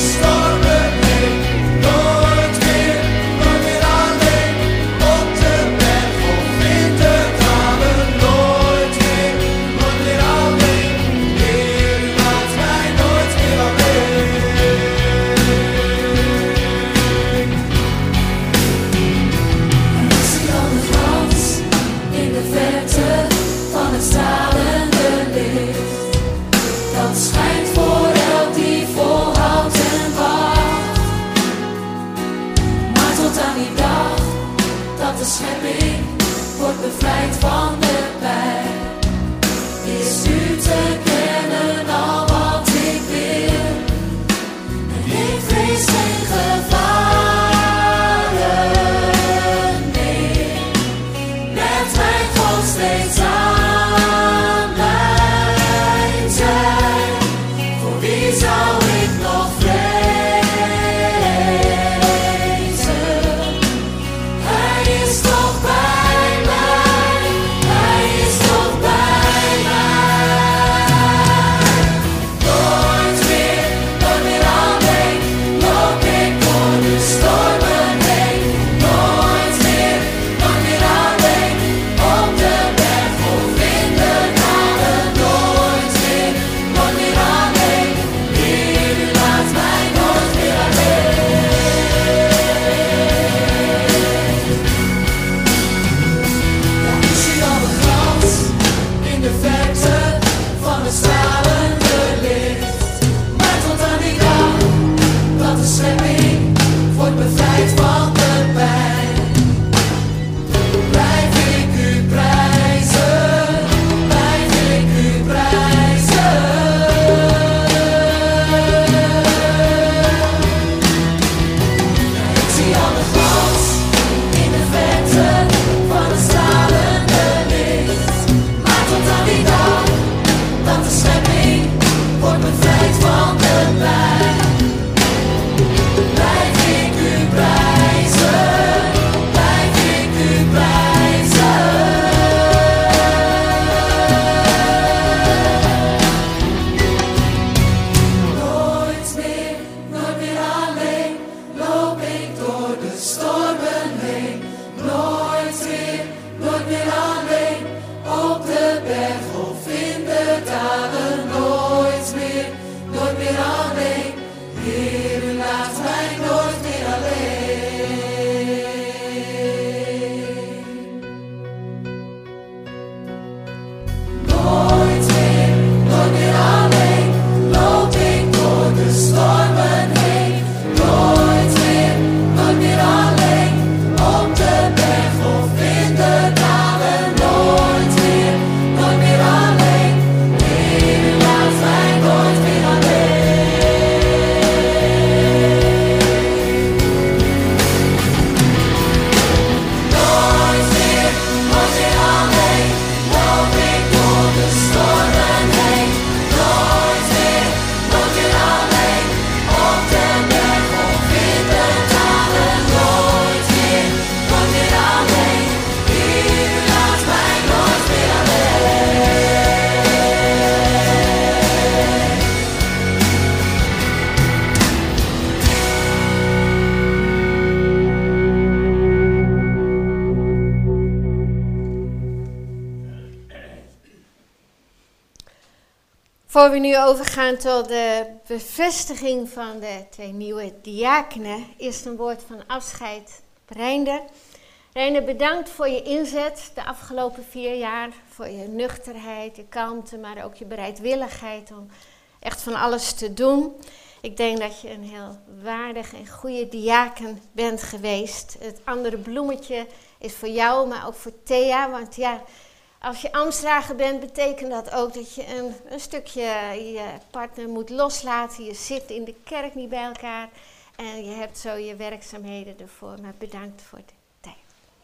Voor we nu overgaan tot de bevestiging van de 2 nieuwe diakenen, eerst een woord van afscheid op Reinder. Reinder, bedankt voor je inzet de afgelopen 4 jaar, voor je nuchterheid, je kalmte, maar ook je bereidwilligheid om echt van alles te doen. Ik denk dat je een heel waardig en goede diaken bent geweest. Het andere bloemetje is voor jou, maar ook voor Thea, want ja, als je ambtsdrager bent, betekent dat ook dat je een stukje je partner moet loslaten. Je zit in de kerk niet bij elkaar en je hebt zo je werkzaamheden ervoor. Maar bedankt voor de tijd.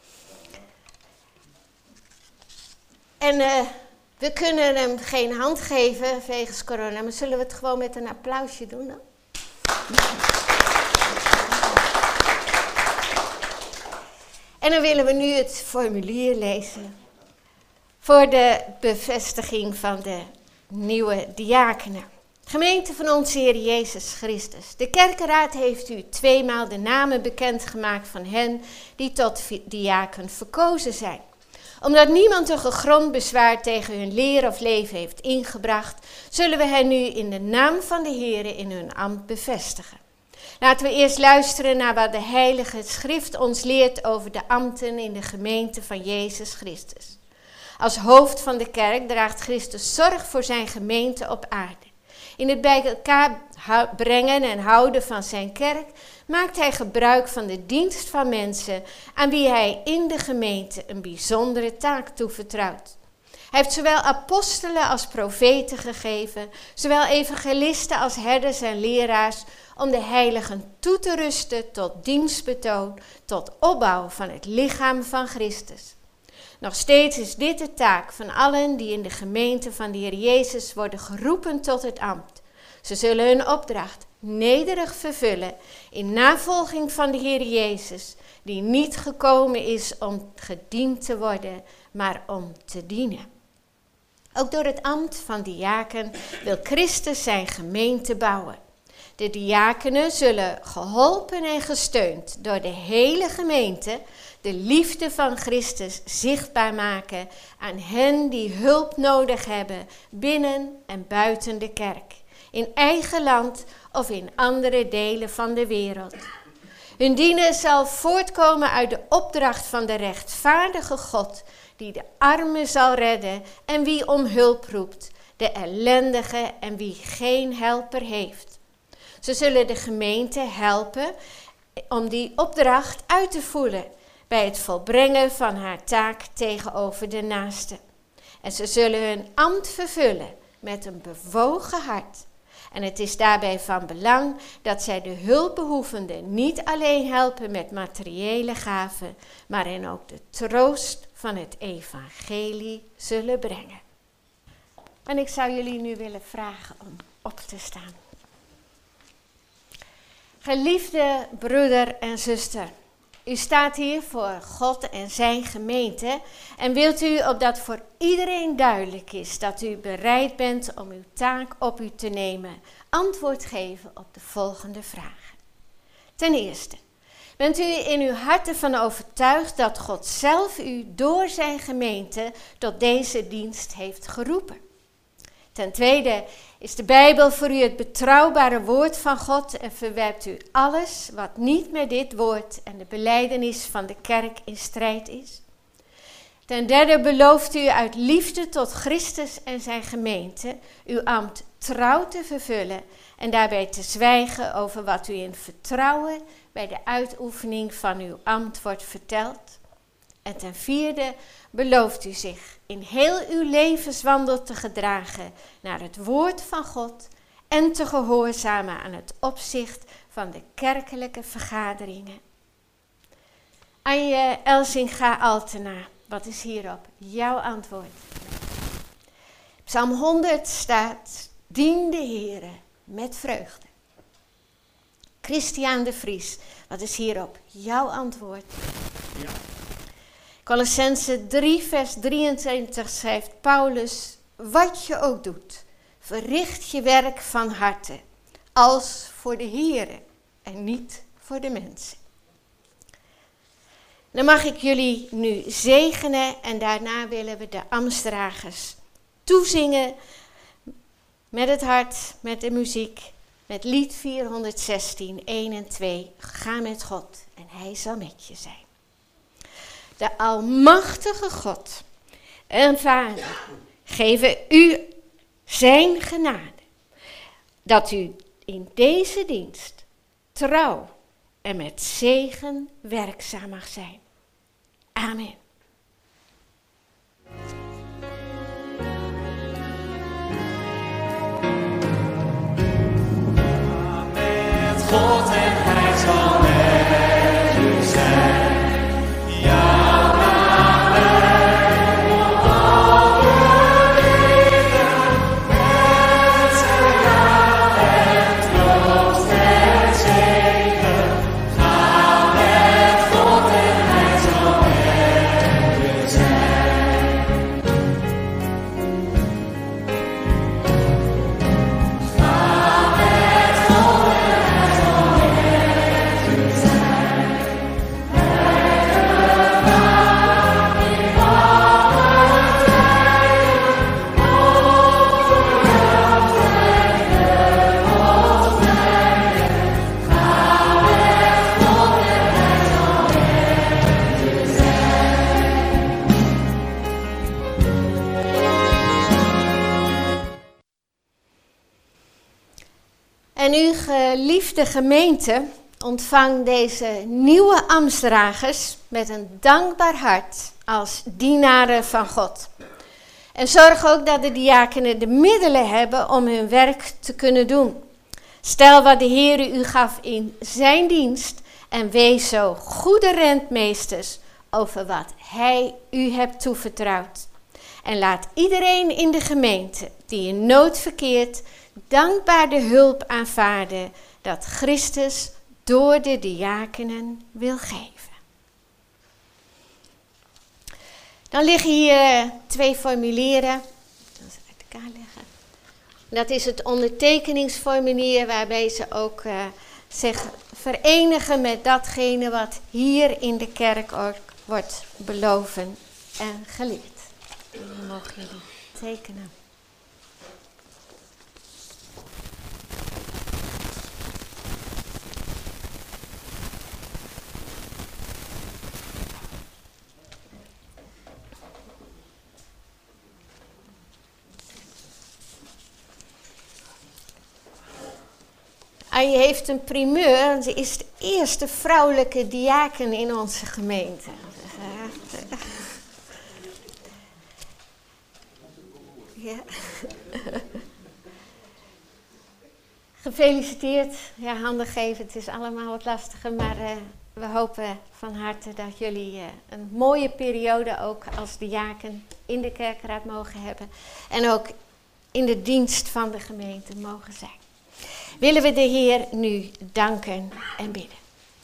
En we kunnen hem geen hand geven wegens corona, maar zullen we het gewoon met een applausje doen dan? En dan willen we nu het formulier lezen voor de bevestiging van de nieuwe diakenen. Gemeente van onze Heer Jezus Christus. De kerkenraad heeft u 2 maal de namen bekendgemaakt van hen die tot diaken verkozen zijn. Omdat niemand een gegrond bezwaar tegen hun leer of leven heeft ingebracht, zullen we hen nu in de naam van de Heer in hun ambt bevestigen. Laten we eerst luisteren naar wat de Heilige Schrift ons leert over de ambten in de gemeente van Jezus Christus. Als hoofd van de kerk draagt Christus zorg voor zijn gemeente op aarde. In het bij elkaar brengen en houden van zijn kerk maakt hij gebruik van de dienst van mensen aan wie hij in de gemeente een bijzondere taak toevertrouwt. Hij heeft zowel apostelen als profeten gegeven, zowel evangelisten als herders en leraars, om de heiligen toe te rusten tot dienstbetoon, tot opbouw van het lichaam van Christus. Nog steeds is dit de taak van allen die in de gemeente van de Heer Jezus worden geroepen tot het ambt. Ze zullen hun opdracht nederig vervullen in navolging van de Heer Jezus, die niet gekomen is om gediend te worden, maar om te dienen. Ook door het ambt van diaken wil Christus zijn gemeente bouwen. De diakenen zullen geholpen en gesteund door de hele gemeente de liefde van Christus zichtbaar maken aan hen die hulp nodig hebben binnen en buiten de kerk, in eigen land of in andere delen van de wereld. Hun dienen zal voortkomen uit de opdracht van de rechtvaardige God, die de armen zal redden en wie om hulp roept, de ellendige en wie geen helper heeft. Ze zullen de gemeente helpen om die opdracht uit te voeren bij het volbrengen van haar taak tegenover de naaste. En ze zullen hun ambt vervullen met een bewogen hart. En het is daarbij van belang dat zij de hulpbehoevenden niet alleen helpen met materiële gaven, maar hen ook de troost van het evangelie zullen brengen. En ik zou jullie nu willen vragen om op te staan. Geliefde broeder en zuster, u staat hier voor God en zijn gemeente en wilt u, opdat voor iedereen duidelijk is dat u bereid bent om uw taak op u te nemen, antwoord geven op de volgende vragen. Ten eerste, bent u in uw hart ervan overtuigd dat God zelf u door zijn gemeente tot deze dienst heeft geroepen? Ten tweede, is de Bijbel voor u het betrouwbare woord van God en verwerpt u alles wat niet met dit woord en de belijdenis van de kerk in strijd is? Ten derde, belooft u uit liefde tot Christus en zijn gemeente uw ambt trouw te vervullen en daarbij te zwijgen over wat u in vertrouwen bij de uitoefening van uw ambt wordt verteld? En ten vierde, belooft u zich in heel uw levenswandel te gedragen naar het woord van God en te gehoorzamen aan het opzicht van de kerkelijke vergaderingen. Anje Elsinga Altena, wat is hierop jouw antwoord? Psalm 100 staat, dien de Heere met vreugde. Christian de Vries, wat is hierop jouw antwoord? Ja. Colossenzen 3 vers 23 schrijft Paulus, wat je ook doet, verricht je werk van harte, als voor de Heere en niet voor de mensen. Dan mag ik jullie nu zegenen en daarna willen we de ambtsdragers toezingen met het hart, met de muziek, met lied 416, 1 en 2. Ga met God en hij zal met je zijn. De almachtige God en Vader geven u zijn genade, dat u in deze dienst trouw en met zegen werkzaam mag zijn. Amen. God en hij zal met u zijn. Ja, amen. Op alle wegen met zijn naam en troost en zegen. Ga met God en hij zal met u zijn. Ga met God en hij zal met u zijn. En u geliefde gemeente, ontvang deze nieuwe ambtsdragers met een dankbaar hart als dienaren van God. En zorg ook dat de diakenen de middelen hebben om hun werk te kunnen doen. Stel wat de Heer u gaf in zijn dienst en wees zo goede rentmeesters over wat hij u hebt toevertrouwd. En laat iedereen in de gemeente die in nood verkeert dankbaar de hulp aanvaarden dat Christus door de diakenen wil geven. Dan liggen hier 2 formulieren. Dat uit elkaar leggen. Dat is het ondertekeningsformulier waarbij ze ook zich verenigen met datgene wat hier in de kerk ook wordt beloven en geleerd. Dan mogen jullie tekenen. Anje heeft een primeur. Ze is de eerste vrouwelijke diaken in onze gemeente. Ja. Gefeliciteerd. Ja, handen geven. Het is allemaal wat lastiger. Maar we hopen van harte dat jullie een mooie periode ook als diaken in de kerkraad mogen hebben. En ook in de dienst van de gemeente mogen zijn. Willen we de Heer nu danken en bidden.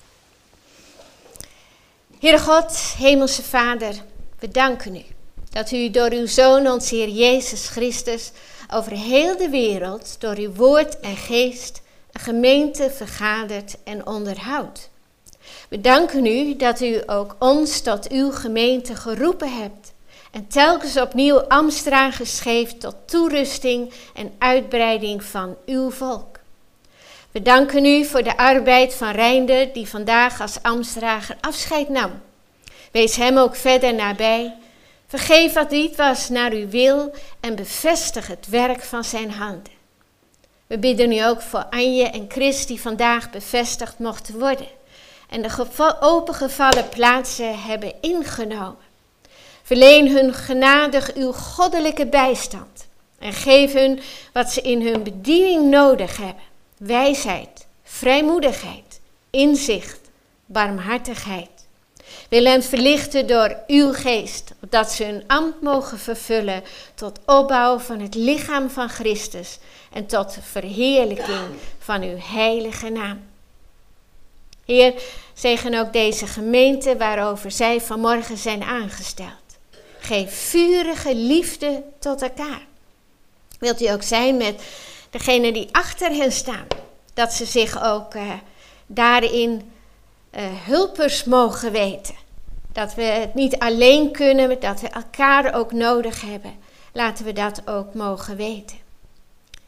Heere God, Hemelse Vader, we danken u dat u door uw Zoon, ons Heer Jezus Christus, over heel de wereld, door uw woord en geest, een gemeente vergadert en onderhoudt. We danken u dat u ook ons tot uw gemeente geroepen hebt en telkens opnieuw ambtsdragers geeft tot toerusting en uitbreiding van uw volk. We danken u voor de arbeid van Reinder die vandaag als ambtsdrager afscheid nam. Wees hem ook verder nabij. Vergeef wat niet was naar uw wil en bevestig het werk van zijn handen. We bidden u ook voor Anje en Chris die vandaag bevestigd mochten worden en de opengevallen plaatsen hebben ingenomen. Verleen hun genadig uw goddelijke bijstand en geef hun wat ze in hun bediening nodig hebben. Wijsheid, vrijmoedigheid, inzicht, barmhartigheid. Wil hen verlichten door uw geest, opdat ze hun ambt mogen vervullen tot opbouw van het lichaam van Christus en tot verheerlijking van uw heilige naam. Heer, zegen ook deze gemeente waarover zij vanmorgen zijn aangesteld. Geef vurige liefde tot elkaar. Wilt u ook zijn met degenen die achter hen staan, dat ze zich ook daarin hulpers mogen weten. Dat we het niet alleen kunnen, dat we elkaar ook nodig hebben. Laten we dat ook mogen weten.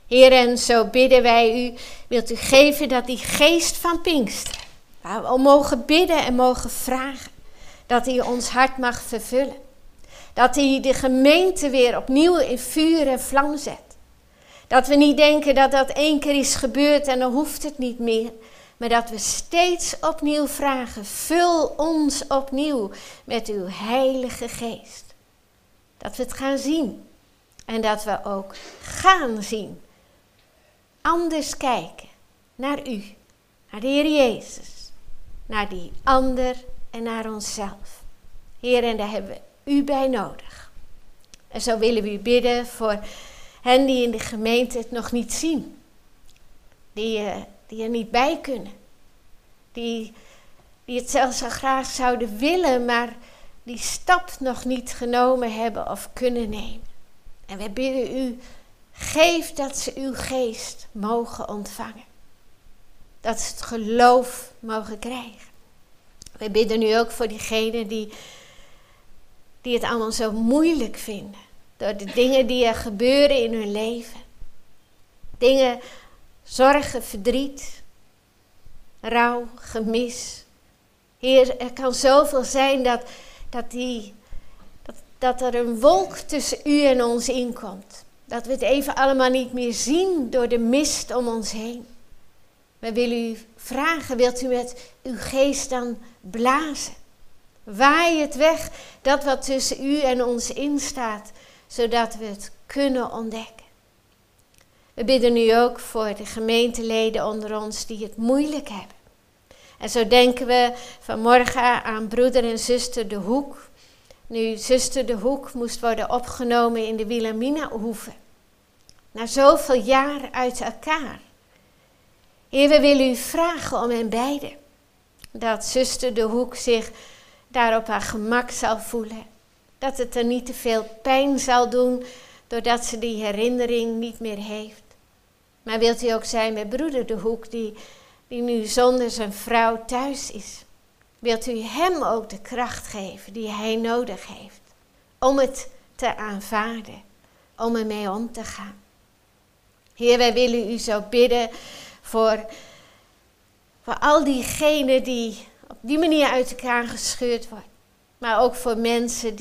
Heer, en zo bidden wij u, wilt u geven dat die geest van Pinksteren, waar we om mogen bidden en mogen vragen, dat hij ons hart mag vervullen. Dat hij de gemeente weer opnieuw in vuur en vlam zet. Dat we niet denken dat dat 1 keer is gebeurd en dan hoeft het niet meer. Maar dat we steeds opnieuw vragen, vul ons opnieuw met uw heilige geest. Dat we het gaan zien en dat we ook gaan zien. Anders kijken naar u, naar de Heer Jezus, naar die ander en naar onszelf. Heer, en daar hebben we u bij nodig. En zo willen we u bidden voor hen die in de gemeente het nog niet zien. Die er niet bij kunnen. Die het zelfs zo graag zouden willen, maar die stap nog niet genomen hebben of kunnen nemen. En wij bidden u, geef dat ze uw geest mogen ontvangen. Dat ze het geloof mogen krijgen. Wij bidden nu ook voor diegenen die het allemaal zo moeilijk vinden. Door de dingen die er gebeuren in hun leven. Dingen, zorgen, verdriet, rouw, gemis. Heer, er kan zoveel zijn dat er een wolk tussen u en ons inkomt. Dat we het even allemaal niet meer zien door de mist om ons heen. We willen u vragen, wilt u met uw geest dan blazen? Waai het weg, dat wat tussen u en ons instaat, zodat we het kunnen ontdekken. We bidden nu ook voor de gemeenteleden onder ons die het moeilijk hebben. En zo denken we vanmorgen aan broeder en zuster De Hoek. Nu zuster De Hoek moest worden opgenomen in de Wilhelminahoeve. Na zoveel jaar uit elkaar. Heer, we willen u vragen om hen beiden. Dat zuster De Hoek zich daar op haar gemak zal voelen. Dat het er niet te veel pijn zal doen, doordat ze die herinnering niet meer heeft. Maar wilt u ook zijn met broeder De Hoek, die nu zonder zijn vrouw thuis is. Wilt u hem ook de kracht geven die hij nodig heeft. Om het te aanvaarden, om ermee om te gaan. Heer, wij willen u zo bidden voor al diegenen die op die manier uit elkaar gescheurd worden. Maar ook voor mensen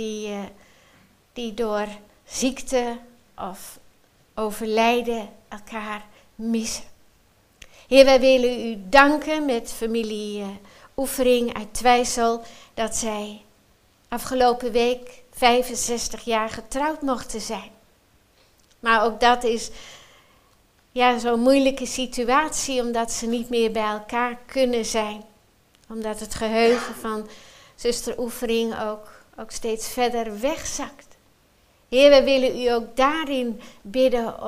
die door ziekte of overlijden elkaar missen. Heer, wij willen u danken met familie Oefering uit Twijssel dat zij afgelopen week 65 jaar getrouwd mochten zijn. Maar ook dat is zo'n moeilijke situatie omdat ze niet meer bij elkaar kunnen zijn. Omdat het geheugen van zuster Oefering ook steeds verder wegzakt. Heer, we willen u ook daarin bidden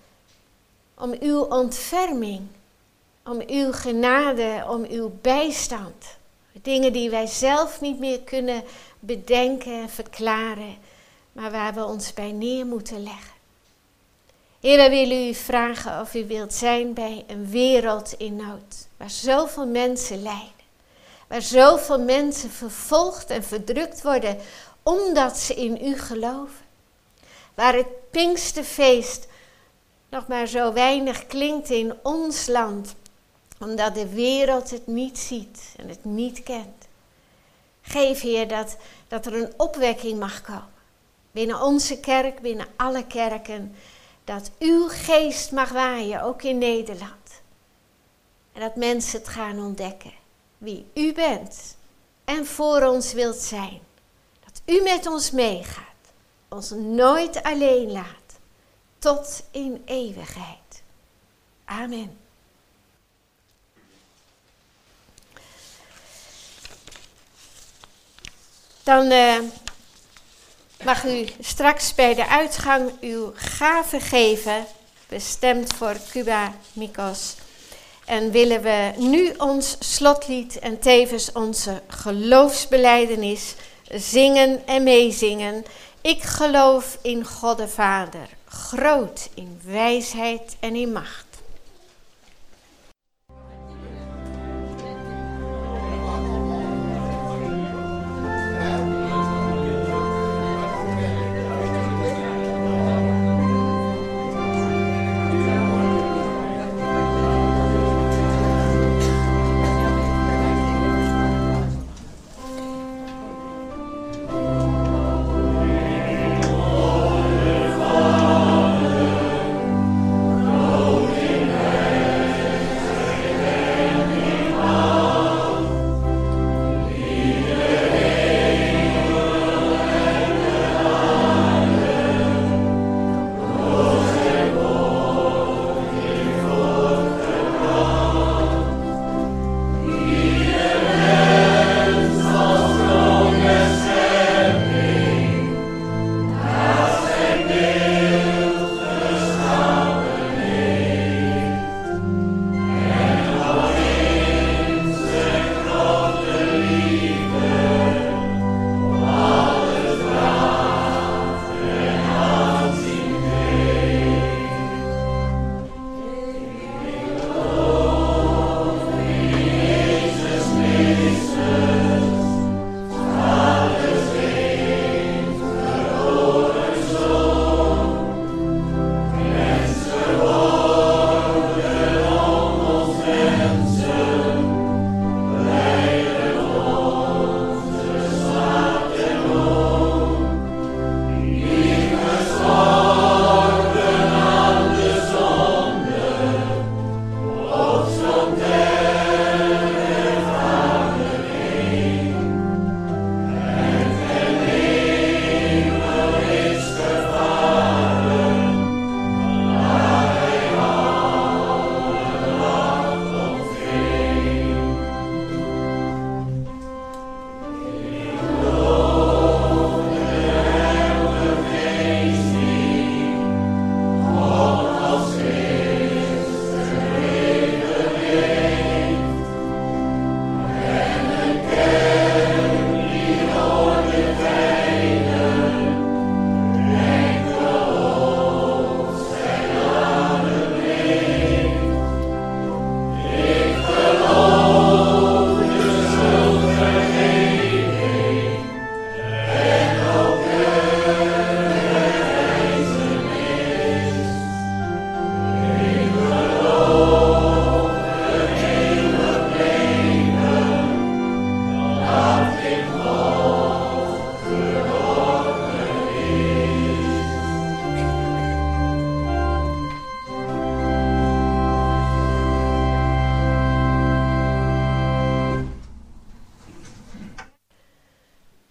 om uw ontferming, om uw genade, om uw bijstand. Dingen die wij zelf niet meer kunnen bedenken en verklaren, maar waar we ons bij neer moeten leggen. Heer, wij willen u vragen of u wilt zijn bij een wereld in nood, waar zoveel mensen lijden. Waar zoveel mensen vervolgd en verdrukt worden, omdat ze in u geloven. Waar het Pinksterfeest nog maar zo weinig klinkt in ons land, omdat de wereld het niet ziet en het niet kent. Geef, Heer, dat er een opwekking mag komen. Binnen onze kerk, binnen alle kerken. Dat uw geest mag waaien, ook in Nederland. En dat mensen het gaan ontdekken. Wie u bent en voor ons wilt zijn. Dat u met ons meegaat. Ons nooit alleen laat. Tot in eeuwigheid. Amen. Dan mag u straks bij de uitgang uw gave geven, bestemd voor Cuba Micos. En willen we nu ons slotlied en tevens onze geloofsbelijdenis zingen en meezingen. Ik geloof in God de Vader, groot in wijsheid en in macht.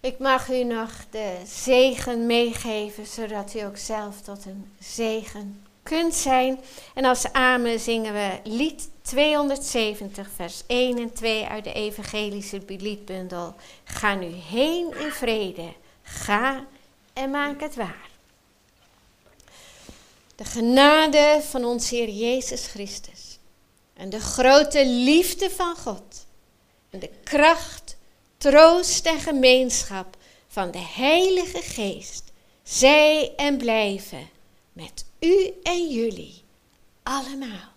Ik mag u nog de zegen meegeven, zodat u ook zelf tot een zegen kunt zijn. En als amen zingen we lied 270, vers 1 en 2 uit de evangelische liedbundel. Ga nu heen in vrede, ga en maak het waar. De genade van onze Heer Jezus Christus en de grote liefde van God en de kracht, troost en gemeenschap van de Heilige Geest, zij en blijven met u en jullie allemaal.